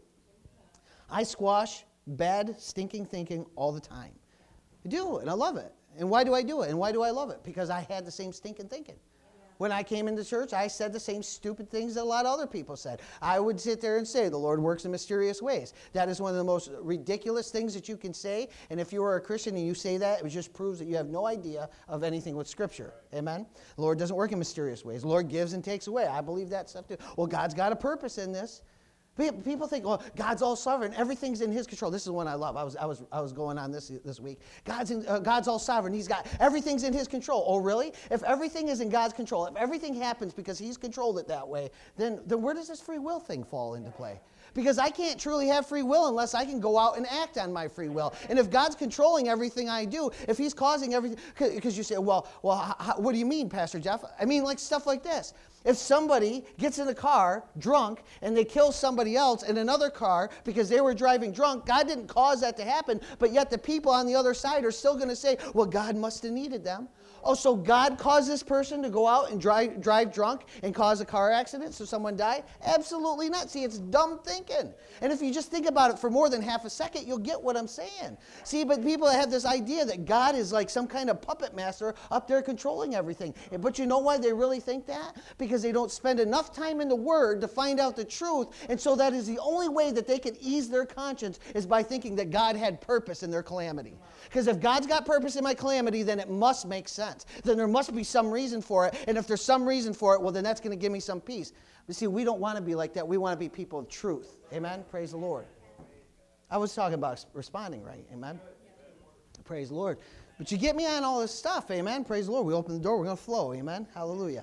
I squash bad, stinking thinking all the time. I do, and I love it. And why do I do it? And why do I love it? Because I had the same stinking thinking. When I came into church, I said the same stupid things that a lot of other people said. I would sit there and say, the Lord works in mysterious ways. That is one of the most ridiculous things that you can say. And if you are a Christian and you say that, it just proves that you have no idea of anything with Scripture. Amen? The Lord doesn't work in mysterious ways. The Lord gives and takes away. I believe that stuff too. Well, God's got a purpose in this. People think, well, God's all sovereign. Everything's in His control. This is one I love. I was going on this week. God's all sovereign. Everything's in His control. Oh, really? If everything is in God's control, if everything happens because He's controlled it that way, then where does this free will thing fall into play? Because I can't truly have free will unless I can go out and act on my free will. And if God's controlling everything I do, if He's causing everything, because you say, well, what do you mean, Pastor Jeff? I mean, like stuff like this. If somebody gets in a car drunk and they kill somebody else in another car because they were driving drunk, God didn't cause that to happen, but yet the people on the other side are still going to say, well, God must have needed them. Oh, so God caused this person to go out and drive drunk and cause a car accident so someone died? Absolutely not. See, it's dumb thinking. And if you just think about it for more than half a second, you'll get what I'm saying. See, but people have this idea that God is like some kind of puppet master up there controlling everything. But you know why they really think that? Because they don't spend enough time in the Word to find out the truth. And so that is the only way that they can ease their conscience is by thinking that God had purpose in their calamity. Because if God's got purpose in my calamity, then it must make sense. Then there must be some reason for it. And if there's some reason for it, well, then that's going to give me some peace. But see, we don't want to be like that. We want to be people of truth. Amen? Praise the Lord. I was talking about responding, right? Amen? Praise the Lord. But you get me on all this stuff. Amen? Praise the Lord. We open the door. We're going to flow. Amen? Hallelujah.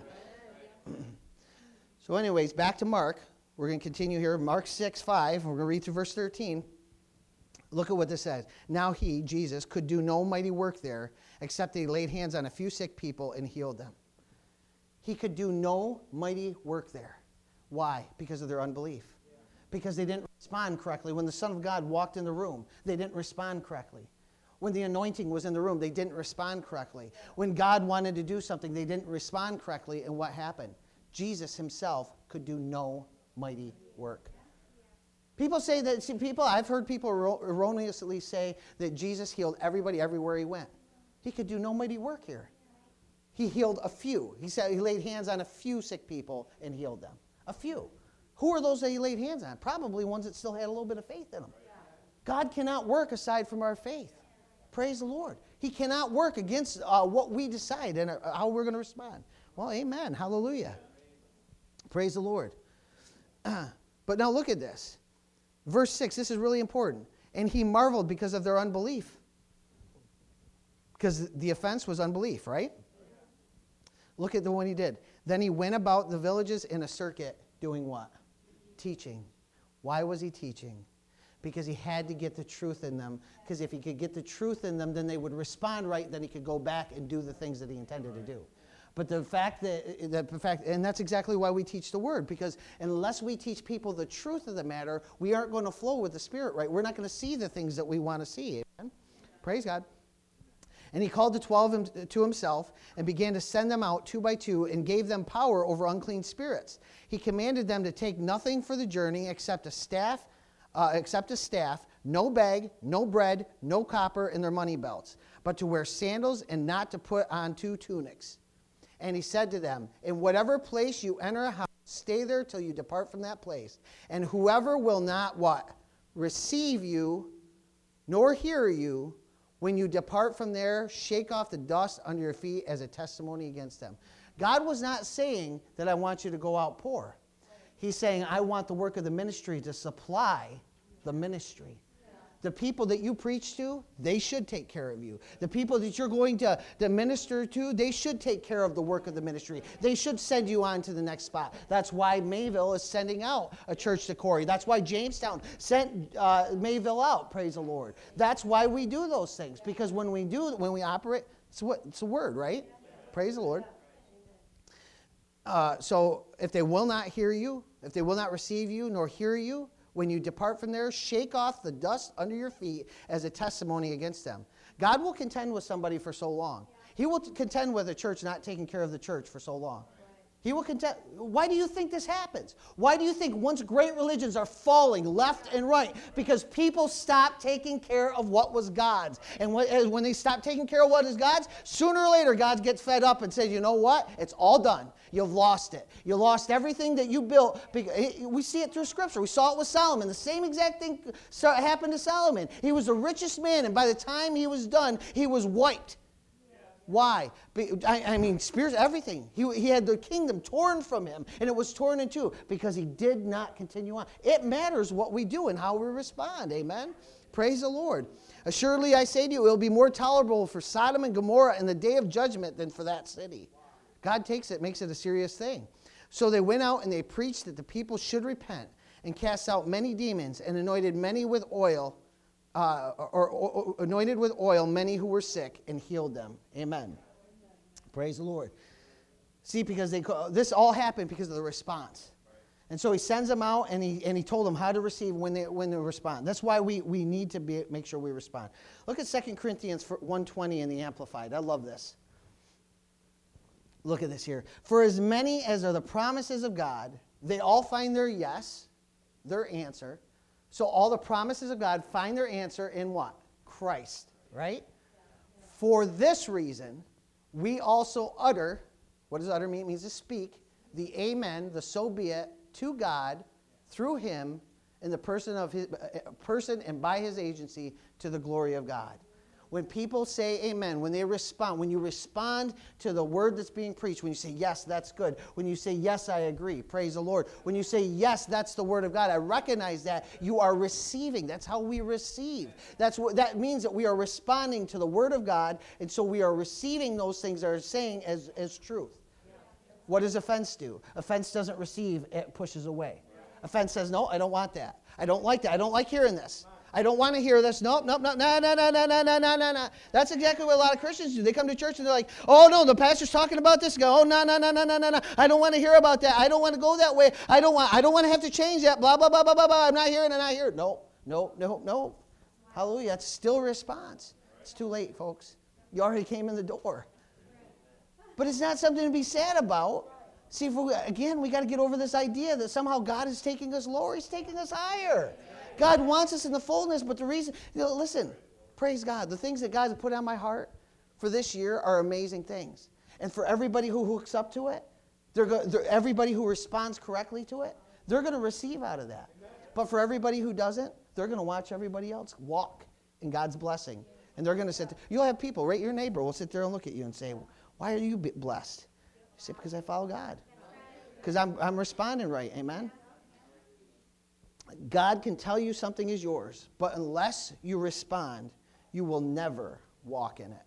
So anyways, back to Mark. We're going to continue here. Mark 6:5. We're going to read through verse 13. Look at what this says. Now he, Jesus, could do no mighty work there, except that he laid hands on a few sick people and healed them. He could do no mighty work there. Why? Because of their unbelief. Because they didn't respond correctly. When the Son of God walked in the room, they didn't respond correctly. When the anointing was in the room, they didn't respond correctly. When God wanted to do something, they didn't respond correctly. And what happened? Jesus himself could do no mighty work. People say that, I've heard people erroneously say that Jesus healed everybody everywhere he went. He could do no mighty work here. He healed a few. He said he laid hands on a few sick people and healed them. A few. Who are those that he laid hands on? Probably ones that still had a little bit of faith in them. God cannot work aside from our faith. Praise the Lord. He cannot work against what we decide and how we're going to respond. Well, amen. Hallelujah. Praise the Lord. But now look at this. Verse 6, this is really important. And he marveled because of their unbelief. Because the offense was unbelief, right? Look at the one he did. Then he went about the villages in a circuit doing what? Teaching. Why was he teaching? Because he had to get the truth in them. Because if he could get the truth in them, then they would respond right. Then he could go back and do the things that he intended to do. But the fact and that's exactly why we teach the Word, because unless we teach people the truth of the matter, we aren't going to flow with the Spirit, right? We're not going to see the things that we want to see. Amen? Praise God. And he called the 12 to himself and began to send them out 2 by 2 and gave them power over unclean spirits. He commanded them to take nothing for the journey except a staff, no bag, no bread, no copper in their money belts, but to wear sandals and not to put on 2 tunics. And he said to them, in whatever place you enter a house, Stay there till you depart from that place. And whoever will not what? Receive you, nor hear you, when you depart from there, shake off the dust under your feet as a testimony against them. God was not saying that I want you to go out poor. He's saying I want the work of the ministry to supply the ministry. The people that you preach to, they should take care of you. The people that you're going to minister to, they should take care of the work of the ministry. They should send you on to the next spot. That's why Mayville is sending out a church to Corey. That's why Jamestown sent Mayville out, praise the Lord. That's why we do those things. Because when we operate, it's a word, right? Praise the Lord. So if they will not hear you, if they will not receive you nor hear you, when you depart from there, shake off the dust under your feet as a testimony against them. God will contend with somebody for so long. He will contend with a church not taking care of the church for so long. He will contend. Why do you think this happens? Why do you think once great religions are falling left and right? Because people stop taking care of what was God's. And when they stop taking care of what is God's, sooner or later God gets fed up and says, you know what? It's all done. You've lost it. You lost everything that you built. We see it through Scripture. We saw it with Solomon. The same exact thing happened to Solomon. He was the richest man, and by the time he was done, he was wiped. Why? I mean, spirits, everything. He had the kingdom torn from him, and it was torn in two because he did not continue on. It matters what we do and how we respond. Amen? Praise the Lord. Assuredly, I say to you, it will be more tolerable for Sodom and Gomorrah in the day of judgment than for that city. God takes it, makes it a serious thing. So they went out and they preached that the people should repent and cast out many demons and anointed many with oil, anointed with oil many who were sick and healed them. Amen. Praise the Lord. See, because this all happened because of the response. And so he sends them out and he told them how to receive when they respond. That's why we need to make sure we respond. Look at 2 Corinthians 1:20 in the Amplified. I love this. Look at this here. For as many as are the promises of God, they all find their yes, their answer. So all the promises of God find their answer in what? Christ, right? For this reason, we also utter, what does utter mean? It means to speak, the amen, the so be it, to God, through him, in the person of his person and by his agency, to the glory of God. When people say amen, when you respond to the word that's being preached, when you say, yes, that's good. When you say, yes, I agree, praise the Lord. When you say, yes, that's the word of God, I recognize that you are receiving. That's how we receive. That means that we are responding to the word of God, and so we are receiving those things that are saying as truth. What does offense do? Offense doesn't receive, it pushes away. Offense says, no, I don't want that. I don't like that. I don't like hearing this. I don't want to hear this. Nope. No. That's exactly what a lot of Christians do. They come to church and they're like, oh, no, the pastor's talking about this. Go, oh, no. I don't want to hear about that. I don't want to go that way. I don't want to have to change that. Blah, blah, blah, blah, blah, blah. I'm not hearing it. No. Hallelujah. That's still a response. It's too late, folks. You already came in the door. But it's not something to be sad about. See, we got to get over this idea that somehow God is taking us lower. He's taking us higher. God wants us in the fullness, but the reason, listen, praise God. The things that God has put on my heart for this year are amazing things. And for everybody who hooks up to it, everybody who responds correctly to it, they're going to receive out of that. But for everybody who doesn't, they're going to watch everybody else walk in God's blessing. And they're going to sit there. You'll have people, right? Your neighbor will sit there and look at you and say, why are you blessed? You say, because I follow God. Because I'm responding right. Amen? God can tell you something is yours, but unless you respond, you will never walk in it.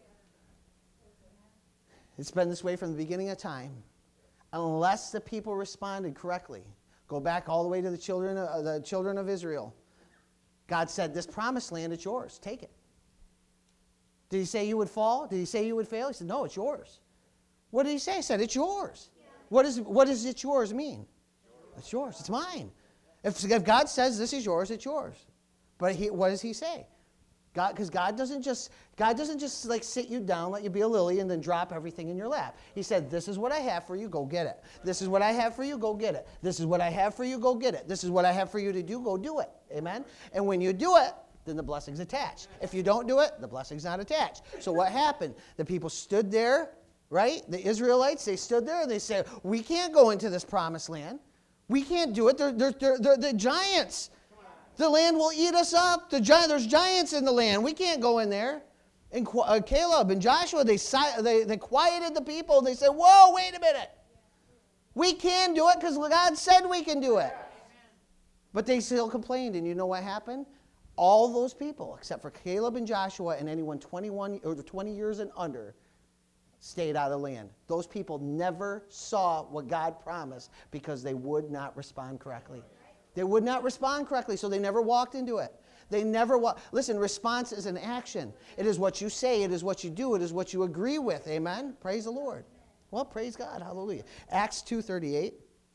It's been this way from the beginning of time. Unless the people responded correctly. Go back all the way to the children of Israel. God said, this promised land, it's yours. Take it. Did he say you would fall? Did he say you would fail? He said, no, it's yours. What did he say? He said, it's yours. Yeah. What does it's yours mean? It's yours. It's mine. If God says this is yours, it's yours. But what does he say? Because God doesn't just like sit you down, let you be a lily, and then drop everything in your lap. He said, this is what I have for you, go get it. This is what I have for you, go get it. This is what I have for you, go get it. This is what I have for you to do, go do it. Amen? And when you do it, then the blessing's attached. If you don't do it, the blessing's not attached. So what happened? The people stood there right? The Israelites, they stood there and they said, we can't go into this promised land. We can't do it. They're the giants. The land will eat us up. There's giants in the land. We can't go in there. And Caleb and Joshua, they quieted the people. They said, whoa, wait a minute. We can do it because God said we can do it. But they still complained. And you know what happened? All those people, except for Caleb and Joshua and anyone 21 or 20 years and under, stayed out of the land. Those people never saw what God promised because they would not respond correctly. They would not respond correctly, so they never walked into it. They never listen, response is an action. It is what you say. It is what you do. It is what you agree with. Amen? Praise the Lord. Well, praise God. Hallelujah. Acts 2:38.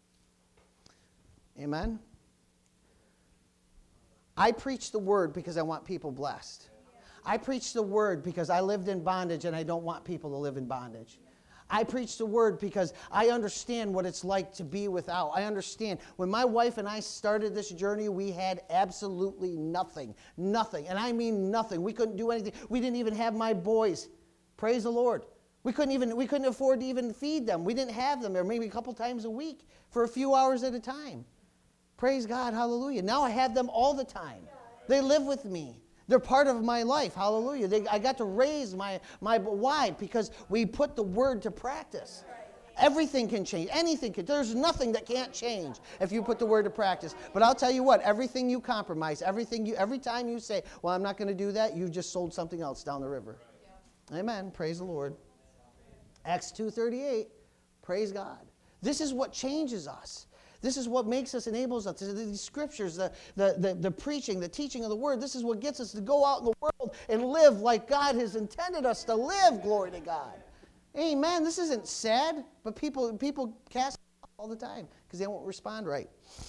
Amen? I preach the word because I want people blessed. I preach the word because I lived in bondage and I don't want people to live in bondage. I preach the word because I understand what it's like to be without. I understand. When my wife and I started this journey, we had absolutely nothing. Nothing. And I mean nothing. We couldn't do anything. We didn't even have my boys. Praise the Lord. We couldn't afford to even feed them. We didn't have them there maybe a couple times a week for a few hours at a time. Praise God. Hallelujah. Now I have them all the time. They live with me. They're part of my life. Hallelujah. I got to raise my why? Because we put the word to practice. Everything can change. Anything can. There's nothing that can't change if you put the word to practice. But I'll tell you what, everything you compromise, every time you say, well, I'm not going to do that, you just sold something else down the river. Amen. Praise the Lord. Acts 2:38. Praise God. This is what changes us. This is what makes us, enables us. The scriptures, the preaching, the teaching of the word. This is what gets us to go out in the world and live like God has intended us to live. Glory to God. Amen. This isn't sad, but people cast it all the time because they won't respond right.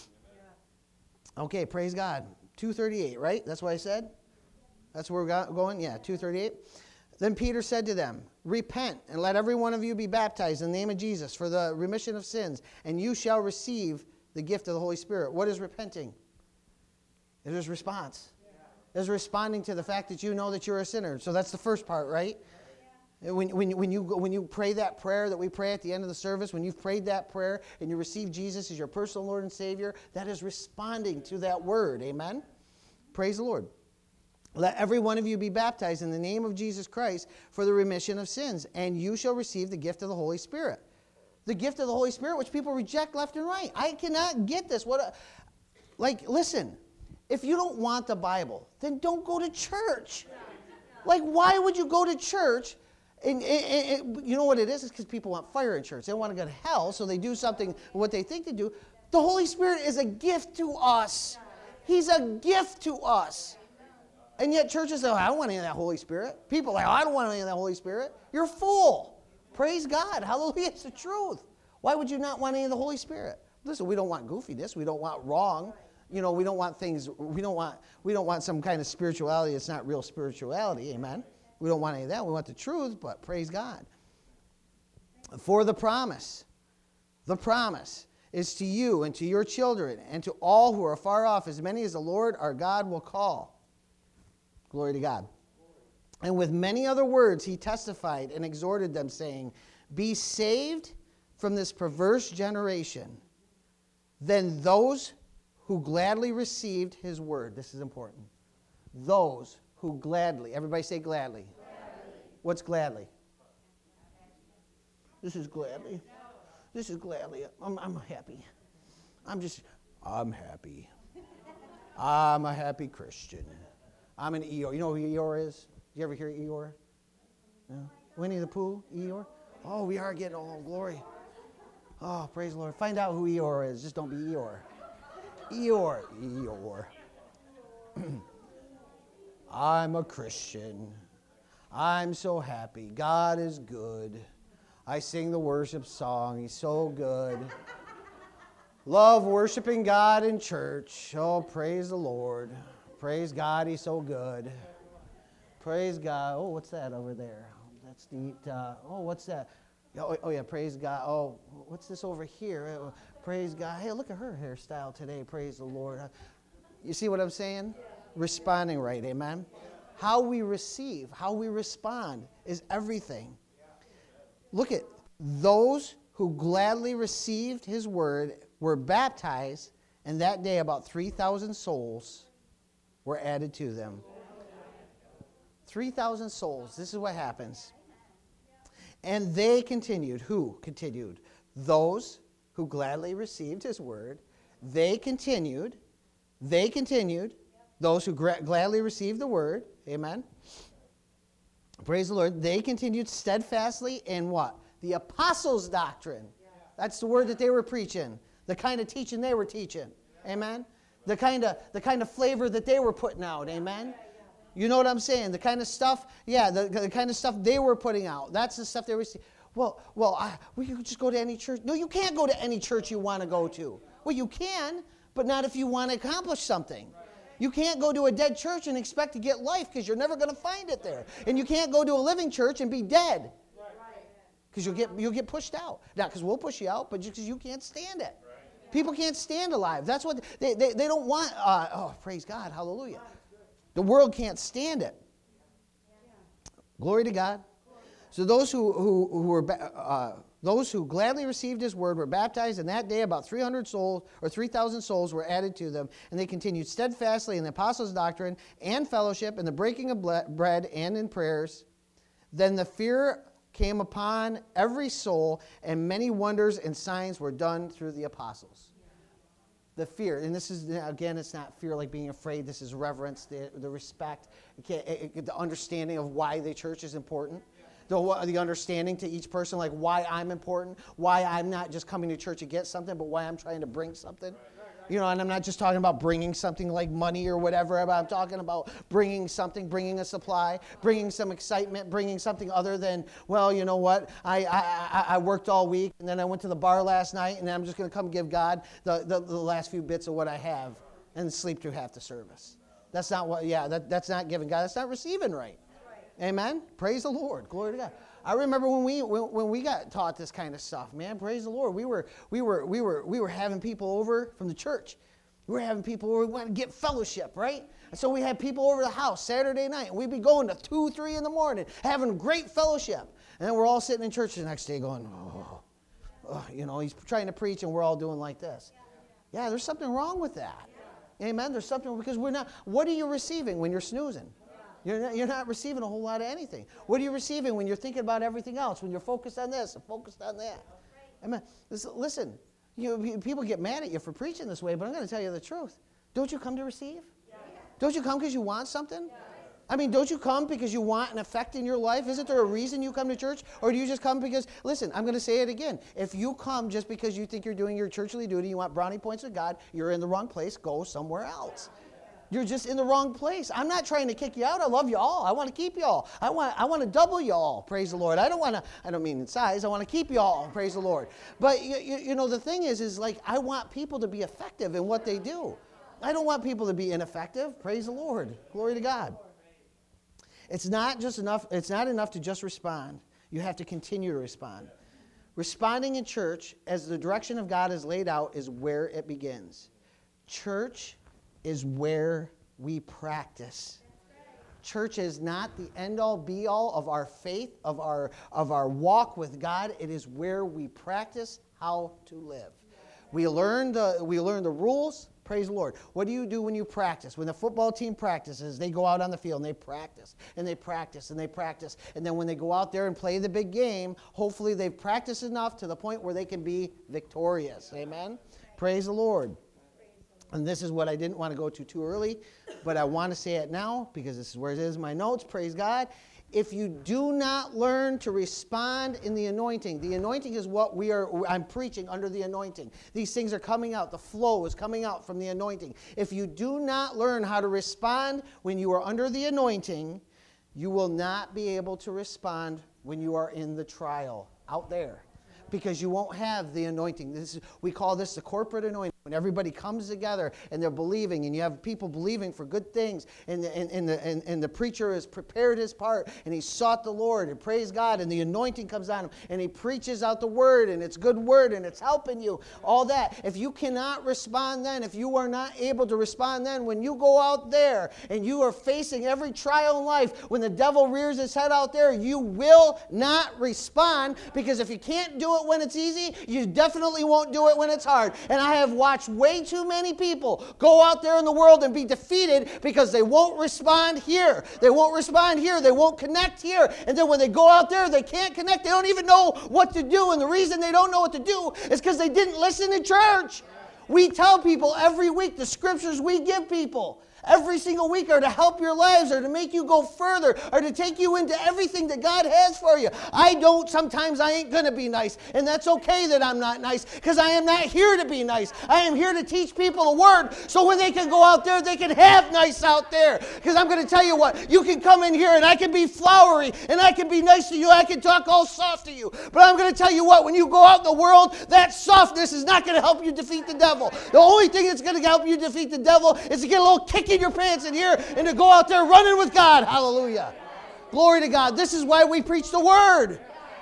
Okay, praise God. 2:38, right? That's what I said? That's where we're going? Yeah, 2:38. Then Peter said to them, repent and let every one of you be baptized in the name of Jesus for the remission of sins, and you shall receive the gift of the Holy Spirit. What is repenting? It is response. It is responding to the fact that you know that you're a sinner. So that's the first part, right? When you pray that prayer that we pray at the end of the service, when you've prayed that prayer and you receive Jesus as your personal Lord and Savior, that is responding to that word. Amen? Praise the Lord. Let every one of you be baptized in the name of Jesus Christ for the remission of sins, and you shall receive the gift of the Holy Spirit. The gift of the Holy Spirit, which people reject left and right. I cannot get this. Listen, if you don't want the Bible, then don't go to church. Like, why would you go to church? And you know what it is? It's because people want fire in church. They want to go to hell, so they do something, what they think they do. The Holy Spirit is a gift to us. He's a gift to us. And yet churches say, I don't want any of that Holy Spirit. People are like, I don't want any of that Holy Spirit. You're a fool. Praise God. Hallelujah. It's the truth. Why would you not want any of the Holy Spirit? Listen, we don't want goofiness. We don't want wrong. We don't want things. We don't want some kind of spirituality that's not real spirituality. Amen. We don't want any of that. We want the truth, but praise God. For the promise is to you and to your children and to all who are far off, as many as the Lord our God will call. Glory to God. And with many other words he testified and exhorted them, saying, be saved from this perverse generation. Then those who gladly received his word. This is important. Those who gladly. Everybody say gladly. What's gladly? This is gladly. This is gladly. I'm happy. I'm happy. I'm a happy Christian. I'm an Eeyore. You know who Eeyore is? You ever hear Eeyore? No? Winnie the Pooh? Eeyore? Oh, we are getting all glory. Oh, praise the Lord. Find out who Eeyore is. Just don't be Eeyore. Eeyore. I'm a Christian. I'm so happy. God is good. I sing the worship song. He's so good. Love worshiping God in church. Oh, praise the Lord. Praise God, he's so good. Praise God. Oh, what's that over there? That's neat. What's that? Oh, yeah, praise God. Oh, what's this over here? Praise God. Hey, look at her hairstyle today. Praise the Lord. You see what I'm saying? Responding right, amen? How we receive, how we respond is everything. Look at those who gladly received his word were baptized, and that day about 3,000 souls were added to them. 3,000 souls. This is what happens. And they continued. Who continued? Those who gladly received his word. They continued. They continued. Those who gladly received the word. Amen. Praise the Lord. They continued steadfastly in what? The apostles' doctrine. That's the word that they were preaching. The kind of teaching they were teaching. Amen. The kind of flavor that they were putting out. Amen. You know what I'm saying? The kind of stuff, the kind of stuff they were putting out. That's the stuff they were saying. We could just go to any church. No, you can't go to any church you want to go to. Well, you can, but not if you want to accomplish something. You can't go to a dead church and expect to get life because you're never going to find it there. And you can't go to a living church and be dead because you'll get pushed out. Not because we'll push you out, but just because you can't stand it. People can't stand alive. That's what they don't want. Praise God. Hallelujah. The world can't stand it. Glory to God. So those who gladly received his word were baptized, and that day about 300 souls or 3,000 souls were added to them, and they continued steadfastly in the apostles' doctrine and fellowship, in the breaking of bread and in prayers. Then the fear came upon every soul, and many wonders and signs were done through the apostles. The fear, and this is, again, it's not fear like being afraid. This is reverence, the respect, the understanding of why the church is important. The understanding to each person, like why I'm important, why I'm not just coming to church to get something, but why I'm trying to bring something. You know, and I'm not just talking about bringing something like money or whatever, but I'm talking about bringing something, bringing a supply, bringing some excitement, bringing something other than, well, you know what, I worked all week, and then I went to the bar last night, and I'm just going to come give God the last few bits of what I have and sleep through half the service. That's not what, that's not giving God. That's not receiving right. Amen. Praise the Lord. Glory to God. I remember when we got taught this kind of stuff, man. Praise the Lord. We were having people over from the church. We were having people over. We wanted to get fellowship, right? And so we had people over the house Saturday night, and we'd be going to 2, 3 in the morning, having great fellowship. And then we're all sitting in church the next day going, he's trying to preach, and we're all doing like this. Yeah, there's something wrong with that. Amen. There's something, because we're not. What are you receiving when you're snoozing? You're not receiving a whole lot of anything. What are you receiving when you're thinking about everything else, when you're focused on this and focused on that? Amen. Listen, people get mad at you for preaching this way, but I'm going to tell you the truth. Don't you come to receive? Yeah. Don't you come because you want something? Yeah. I mean, don't you come because you want an effect in your life? Isn't there a reason you come to church? Or do you just come because, listen, I'm going to say it again. If you come just because you think you're doing your churchly duty, you want brownie points with God, you're in the wrong place. Go somewhere else. You're just in the wrong place. I'm not trying to kick you out. I love you all. I want to keep you all. I want to double you all. Praise the Lord. I don't mean in size. I want to keep you all. Praise the Lord. But the thing is like I want people to be effective in what they do. I don't want people to be ineffective. Praise the Lord. Glory to God. It's not enough to just respond. You have to continue to respond. Responding in church as the direction of God is laid out is where it begins. Church is where we practice. Church is not the end-all, be-all of our faith, of our walk with God. It is where we practice how to live. We learn the rules. Praise the Lord. What do you do when you practice? When the football team practices, they go out on the field and they practice, and they practice, and they practice. And then when they go out there and play the big game, hopefully they've practiced enough to the point where they can be victorious. Amen? Praise the Lord. And this is what I didn't want to go to too early, but I want to say it now because this is where it is in my notes. Praise God. If you do not learn to respond in the anointing is what I'm preaching under the anointing. These things are coming out. The flow is coming out from the anointing. If you do not learn how to respond when you are under the anointing, you will not be able to respond when you are in the trial out there because you won't have the anointing. We call this the corporate anointing. When everybody comes together and they're believing, and you have people believing for good things, and the preacher has prepared his part, and he sought the Lord, and praise God, and the anointing comes on him, and he preaches out the word, and it's good word, and it's helping you, all that. If you cannot respond then, if you are not able to respond then, when you go out there and you are facing every trial in life, when the devil rears his head out there, you will not respond, because if you can't do it when it's easy, you definitely won't do it when it's hard. And I have watched way too many people go out there in the world and be defeated because they won't respond here. They won't respond here. They won't connect here. And then when they go out there, they can't connect. They don't even know what to do. And the reason they don't know what to do is because they didn't listen in church. We tell people every week the scriptures we give people every single week are to help your lives, or to make you go further, or to take you into everything that God has for you. Sometimes I ain't going to be nice, and that's okay that I'm not nice, because I am not here to be nice. I am here to teach people the word, so when they can go out there, they can have nice out there. Because I'm going to tell you what, you can come in here and I can be flowery, and I can be nice to you, I can talk all soft to you, but I'm going to tell you what, when you go out in the world, that softness is not going to help you defeat the devil. The only thing that's going to help you defeat the devil is to get a little kick in your pants in here and to go out there running with God. Hallelujah. Glory to God. This is why we preach the word.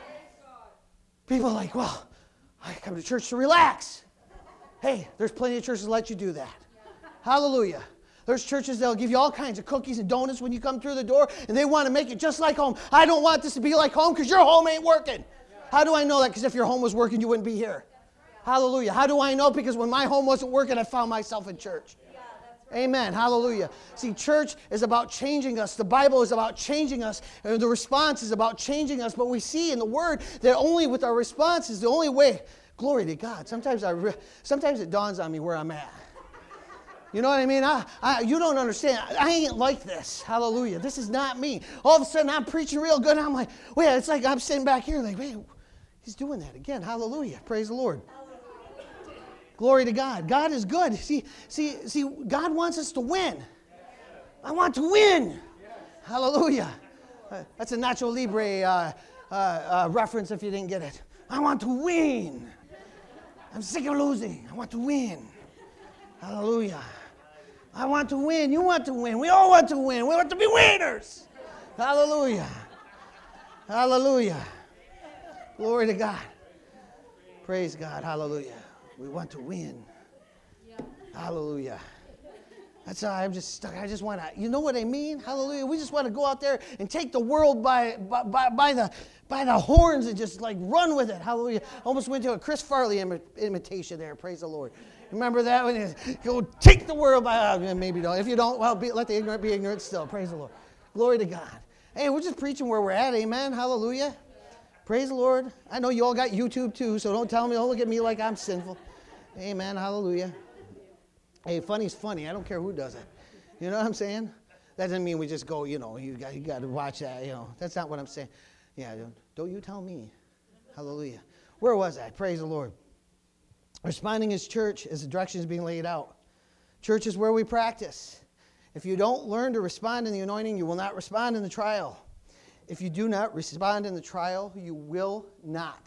People are like, well, I come to church to relax. Hey, there's plenty of churches that let you do that. Hallelujah. There's churches that'll give you all kinds of cookies and donuts when you come through the door, and they want to make it just like home. I don't want this to be like home because your home ain't working. How do I know that? Because if your home was working, you wouldn't be here. Hallelujah. How do I know? Because when my home wasn't working, I found myself in church. Amen. Hallelujah. See, church is about changing us. The Bible is about changing us. And the response is about changing us. But we see in the Word that only with our response is the only way. Glory to God. Sometimes it dawns on me where I'm at. You know what I mean? You don't understand. I ain't like this. Hallelujah. This is not me. All of a sudden, I'm preaching real good. And I'm like, wait, it's like I'm sitting back here like, wait, he's doing that again. Hallelujah. Praise the Lord. Glory to God. God is good. See, God wants us to win. I want to win. Hallelujah. That's a Nacho Libre reference if you didn't get it. I want to win. I'm sick of losing. I want to win. Hallelujah. I want to win. You want to win. We all want to win. We want to be winners. Hallelujah. Hallelujah. Glory to God. Praise God. Hallelujah. We want to win. Hallelujah. That's how I'm just stuck. I just want to, you know what I mean? Hallelujah. We just want to go out there and take the world by the horns and just like run with it. Hallelujah. Almost went to a Chris Farley imitation there. Praise the Lord. Remember that? When you go take the world by, maybe don't. If you don't, well, let the ignorant be ignorant still. Praise the Lord. Glory to God. Hey, we're just preaching where we're at. Amen. Hallelujah. Praise the Lord. I know you all got YouTube too, so don't look at me like I'm sinful. Amen. Hallelujah. Hey, funny's funny. I don't care who does it. You know what I'm saying? That doesn't mean we just go, you got to watch that, That's not what I'm saying. Yeah, don't you tell me. Hallelujah. Where was I? Praise the Lord. Responding as church as the direction is being laid out. Church is where we practice. If you don't learn to respond in the anointing, you will not respond in the trial. If you do not respond in the trial, you will not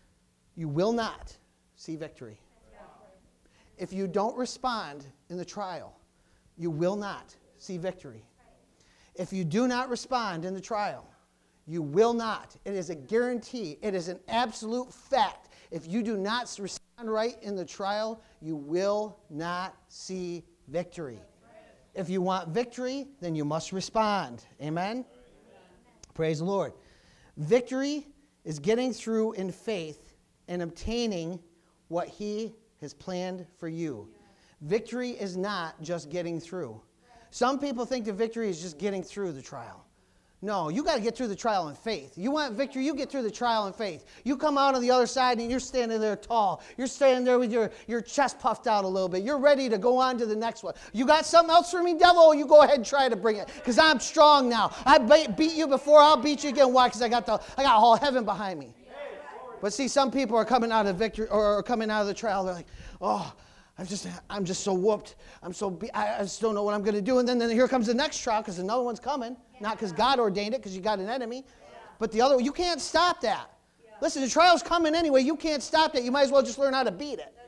see victory. If you don't respond in the trial, you will not see victory. If you do not respond in the trial, you will not. It is a guarantee. It is an absolute fact. If you do not respond right in the trial, you will not see victory. If you want victory, then you must respond. Amen? Praise the Lord. Victory is getting through in faith and obtaining what He has planned for you. Victory is not just getting through. Some people think that victory is just getting through the trial. No, you got to get through the trial in faith. You want victory, you get through the trial in faith. You come out on the other side and you're standing there tall. You're standing there with your chest puffed out a little bit. You're ready to go on to the next one. You got something else for me, devil? You go ahead and try to bring it, because I'm strong now. I beat you before, I'll beat you again. Why? Because I got all heaven behind me. But see, some people are coming out of victory or coming out of the trial. They're like, oh, I'm just so whooped. I just don't know what I'm going to do. And then here comes the next trial, because another one's coming. Not because God ordained it, because you got an enemy. But the other, you can't stop that. Listen, the trial's coming anyway. You can't stop that. You might as well just learn how to beat it.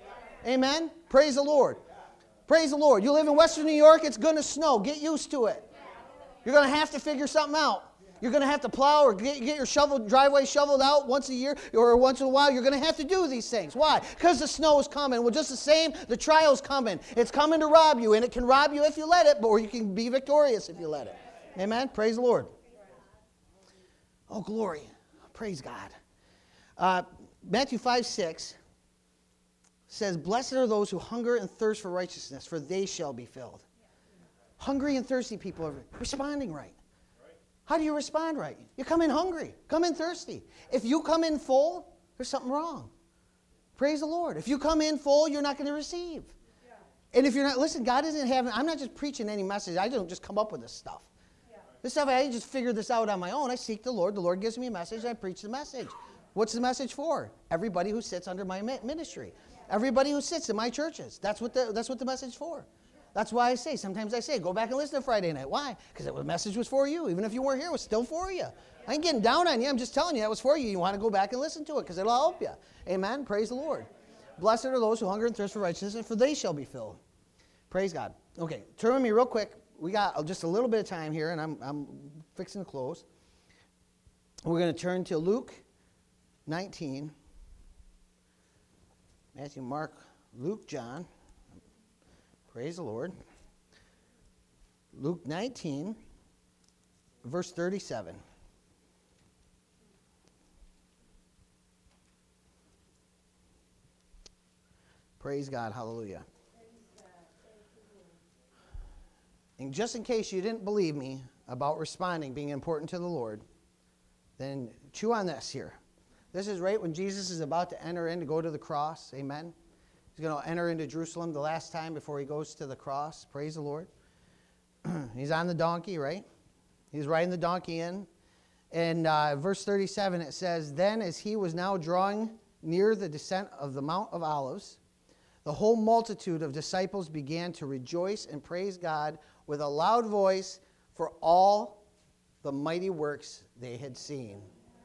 Amen? Praise the Lord. Praise the Lord. You live in Western New York, it's going to snow. Get used to it. You're going to have to figure something out. You're going to have to plow or get your driveway shoveled out once a year or once in a while. You're going to have to do these things. Why? Because the snow is coming. Well, just the same, the trial's coming. It's coming to rob you, and it can rob you if you let it, or you can be victorious if you let it. Amen? Praise the Lord. Oh, glory. Praise God. Matthew 5:6 says, "Blessed are those who hunger and thirst for righteousness, for they shall be filled." Hungry and thirsty people are responding right. How do you respond right? You come in hungry. Come in thirsty. If you come in full, there's something wrong. Praise the Lord. If you come in full, you're not going to receive. Yeah. And if you're not, listen, God isn't having, I'm not just preaching any message. I don't just come up with this stuff. Yeah. This stuff, I just figure this out on my own. I seek the Lord. The Lord gives me a message. I preach the message. What's the message for? Everybody who sits under my ministry. Everybody who sits in my churches. That's what the message is for. That's why sometimes I say, go back and listen to Friday night. Why? Because the message was for you. Even if you weren't here, it was still for you. I ain't getting down on you. I'm just telling you that was for you. You want to go back and listen to it because it'll help you. Amen? Praise the Lord. Blessed are those who hunger and thirst for righteousness, for they shall be filled. Praise God. Okay, turn with me real quick. We got just a little bit of time here, and I'm fixing to close. We're going to turn to Luke 19. Matthew, Mark, Luke, John. Praise the Lord. Luke 19, verse 37. Praise God. Hallelujah. And just in case you didn't believe me about responding being important to the Lord, then chew on this here. This is right when Jesus is about to enter in to go to the cross. Amen. He's going to enter into Jerusalem the last time before he goes to the cross. Praise the Lord. He's on the donkey, right? He's riding the donkey in. And verse 37, it says, "Then as he was now drawing near the descent of the Mount of Olives, the whole multitude of disciples began to rejoice and praise God with a loud voice for all the mighty works they had seen,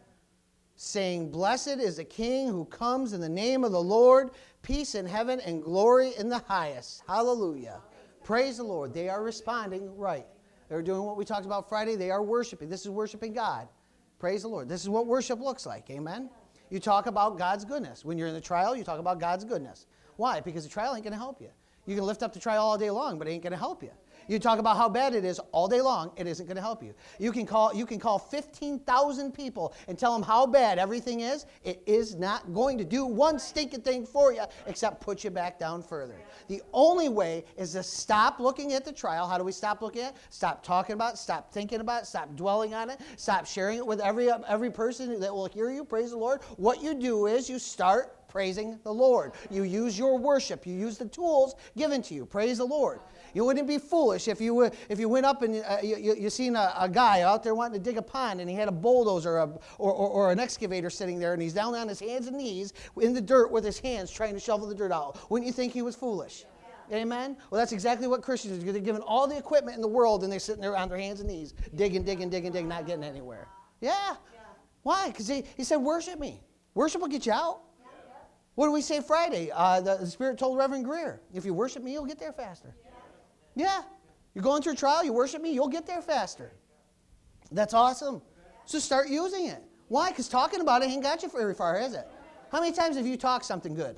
saying, Blessed is the King who comes in the name of the Lord, peace in heaven and glory in the highest." Hallelujah. Praise the Lord. They are responding right. They're doing what we talked about Friday. They are worshiping. This is worshiping God. Praise the Lord. This is what worship looks like. Amen. You talk about God's goodness. When you're in the trial, you talk about God's goodness. Why? Because the trial ain't going to help you. You can lift up the trial all day long, but it ain't going to help you. You talk about how bad it is all day long, it isn't going to help you. You can call 15,000 people and tell them how bad everything is. It is not going to do one stinking thing for you except put you back down further. The only way is to stop looking at the trial. How do we stop looking at it? Stop talking about it, stop thinking about it, stop dwelling on it, stop sharing it with every person that will hear you. Praise the Lord. What you do is you start praising the Lord. You use your worship. You use the tools given to you. Praise the Lord. You wouldn't be foolish if you went up and you seen a guy out there wanting to dig a pond and he had a bulldozer or an excavator sitting there and he's down on his hands and knees in the dirt with his hands trying to shovel the dirt out. Wouldn't you think he was foolish? Yeah. Amen? Well, that's exactly what Christians do. They're given all the equipment in the world and they're sitting there on their hands and knees digging, not getting anywhere. Yeah. Why? Because he said, worship me. Worship will get you out. What did we say Friday? The Spirit told Reverend Greer, if you worship me, you'll get there faster. Yeah. You're going through a trial, you worship me, you'll get there faster. That's awesome. So start using it. Why? Because talking about it ain't got you very far, has it? How many times have you talked something good?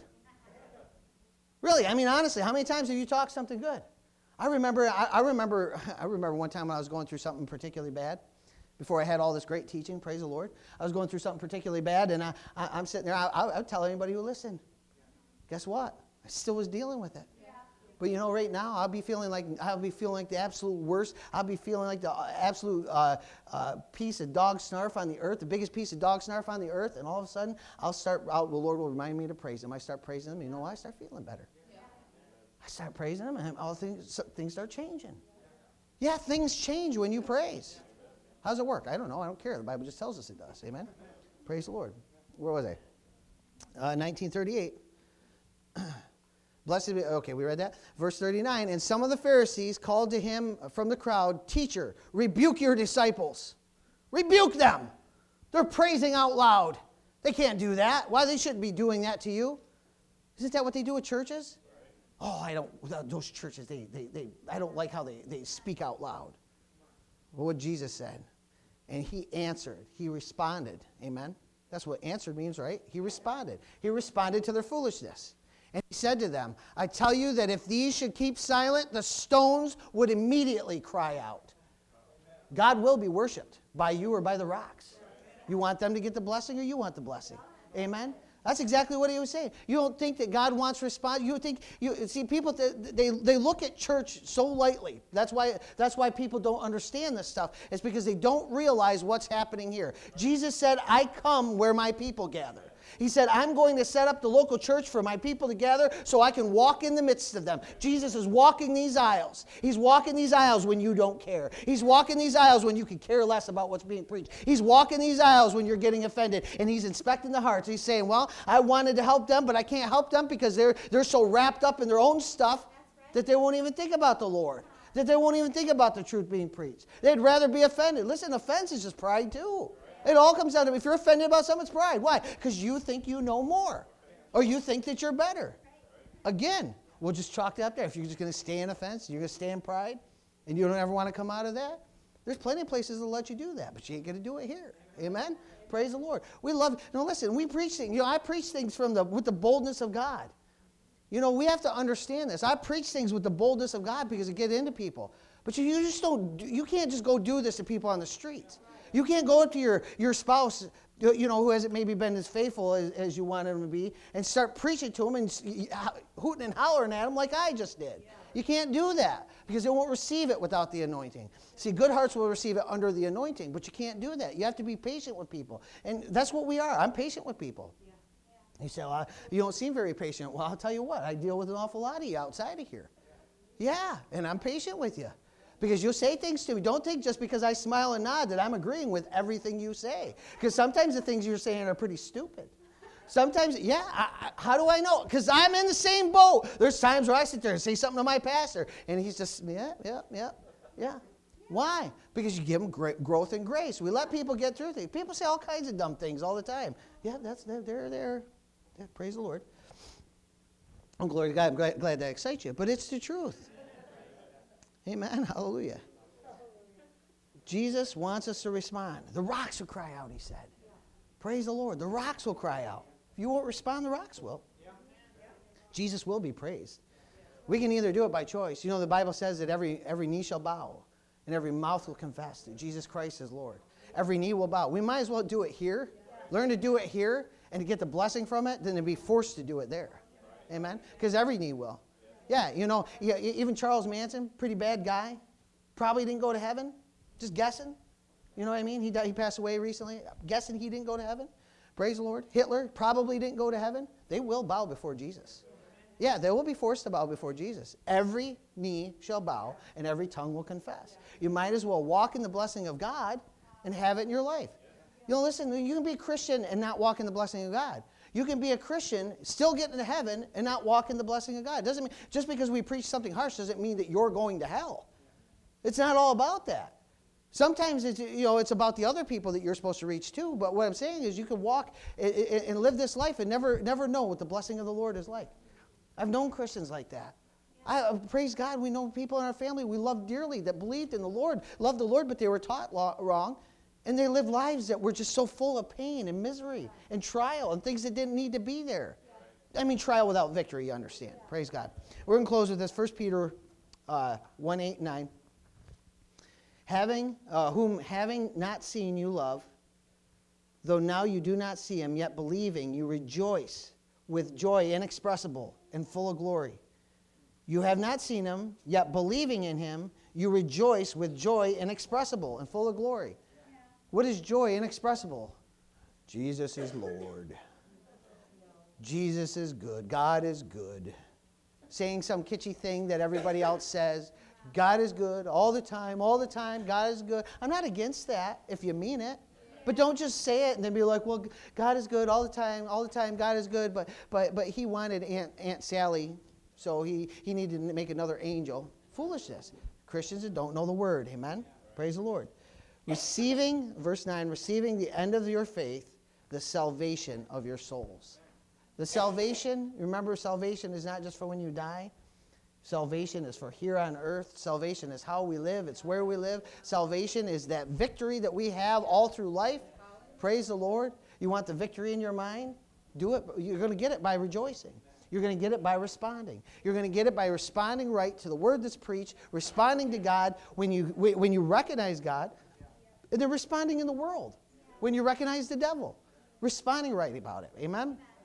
Really, I mean, honestly, how many times have you talked something good? I remember one time when I was going through something particularly bad. Before I had all this great teaching, praise the Lord, I was going through something particularly bad, and I'm sitting there. I would tell anybody who listened. Guess what? I still was dealing with it. Yeah. But you know, right now, I'll be feeling like the absolute worst. I'll be feeling like the absolute piece of dog snarf on the earth, the biggest piece of dog snarf on the earth. And all of a sudden, the Lord will remind me to praise Him. I start praising Him. You know why? I start feeling better. Yeah. I start praising Him, and all things start changing. Yeah, things change when you praise. How does it work? I don't know. I don't care. The Bible just tells us it does. Amen? Praise the Lord. Where was I? 1938. Blessed be, okay, we read that. Verse 39, and some of the Pharisees called to him from the crowd, Teacher, rebuke your disciples. Rebuke them. They're praising out loud. They can't do that. Why? They shouldn't be doing that to you. Isn't that what they do at churches? Oh, those churches, I don't like how they speak out loud. Well, what Jesus said. And he answered. He responded. Amen? That's what answered means, right? He responded. He responded to their foolishness. And he said to them, I tell you that if these should keep silent, the stones would immediately cry out. God will be worshiped by you or by the rocks. You want them to get the blessing or you want the blessing? Amen? That's exactly what he was saying. You don't think that God wants response. You think see people they look at church so lightly. That's why people don't understand this stuff. It's because they don't realize what's happening here. Jesus said, "I come where my people gather." He said, I'm going to set up the local church for my people to gather so I can walk in the midst of them. Jesus is walking these aisles. He's walking these aisles when you don't care. He's walking these aisles when you could care less about what's being preached. He's walking these aisles when you're getting offended. And he's inspecting the hearts. He's saying, well, I wanted to help them, but I can't help them because they're so wrapped up in their own stuff that they won't even think about the Lord. That they won't even think about the truth being preached. They'd rather be offended. Listen, offense is just pride too. It all comes down to, if you're offended about something, it's pride. Why? Because you think you know more. Or you think that you're better. Again, we'll just chalk that up there. If you're just going to stay in offense, you're going to stay in pride, and you don't ever want to come out of that, there's plenty of places that let you do that, but you ain't going to do it here. Amen? Praise the Lord. We love, listen, we preach things. I preach things with the boldness of God. We have to understand this. I preach things with the boldness of God because it gets into people. But you can't just go do this to people on the streets. You can't go up to your spouse, who hasn't maybe been as faithful as you want him to be, and start preaching to him and hooting and hollering at him like I just did. You can't do that because they won't receive it without the anointing. See, good hearts will receive it under the anointing, but you can't do that. You have to be patient with people. And that's what we are. I'm patient with people. You say, well, you don't seem very patient. Well, I'll tell you what. I deal with an awful lot of you outside of here. Yeah, and I'm patient with you. Because you'll say things to me. Don't think just because I smile and nod that I'm agreeing with everything you say. Because sometimes the things you're saying are pretty stupid. Sometimes, how do I know? Because I'm in the same boat. There's times where I sit there and say something to my pastor, and he's just, yeah. Why? Because you give them growth and grace. We let people get through things. People say all kinds of dumb things all the time. Yeah, they're there. Yeah, praise the Lord. Oh, glory to God. I'm glad that excites you. But it's the truth. Amen. Hallelujah. Jesus wants us to respond. The rocks will cry out, he said. Praise the Lord. The rocks will cry out. If you won't respond, the rocks will. Jesus will be praised. We can either do it by choice. The Bible says that every knee shall bow and every mouth will confess that Jesus Christ is Lord. Every knee will bow. We might as well do it here. Learn to do it here and to get the blessing from it than to be forced to do it there. Amen? Because every knee will. Yeah, even Charles Manson, pretty bad guy, probably didn't go to heaven. Just guessing. You know what I mean? He passed away recently. Guessing he didn't go to heaven. Praise the Lord. Hitler probably didn't go to heaven. They will bow before Jesus. Yeah, they will be forced to bow before Jesus. Every knee shall bow and every tongue will confess. You might as well walk in the blessing of God and have it in your life. Listen, you can be a Christian and not walk in the blessing of God. You can be a Christian, still get into heaven, and not walk in the blessing of God. Doesn't mean just because we preach something harsh doesn't mean that you're going to hell. It's not all about that. Sometimes it's about the other people that you're supposed to reach too. But what I'm saying is you can walk and live this life and never know what the blessing of the Lord is like. I've known Christians like that. Praise God, we know people in our family we love dearly that believed in the Lord, loved the Lord, but they were taught wrong. And they lived lives that were just so full of pain and misery and trial and things that didn't need to be there. I mean, trial without victory, you understand. Praise God. We're going to close with this. 1 Peter 1, 8, 9. Whom having not seen you love, though now you do not see him, yet believing you rejoice with joy inexpressible and full of glory. You have not seen him, yet believing in him, you rejoice with joy inexpressible and full of glory. What is joy inexpressible? Jesus is Lord. Jesus is good. God is good. Saying some kitschy thing that everybody else says. God is good all the time, God is good. I'm not against that if you mean it. But don't just say it and then be like, well, God is good all the time, God is good. But he wanted Aunt Sally, so he needed to make another angel. Foolishness. Christians that don't know the word. Amen? Praise the Lord. Receiving, verse 9, receiving the end of your faith, the salvation of your souls. The salvation, remember, salvation is not just for when you die. Salvation is for here on earth. Salvation is how we live. It's where we live. Salvation is that victory that we have all through life. Praise the Lord. You want the victory in your mind? Do it. You're going to get it by rejoicing. You're going to get it by responding. You're going to get it by responding right to the word that's preached, responding to God when you recognize God, and then responding in the world when you recognize the devil. Responding right about it. Amen?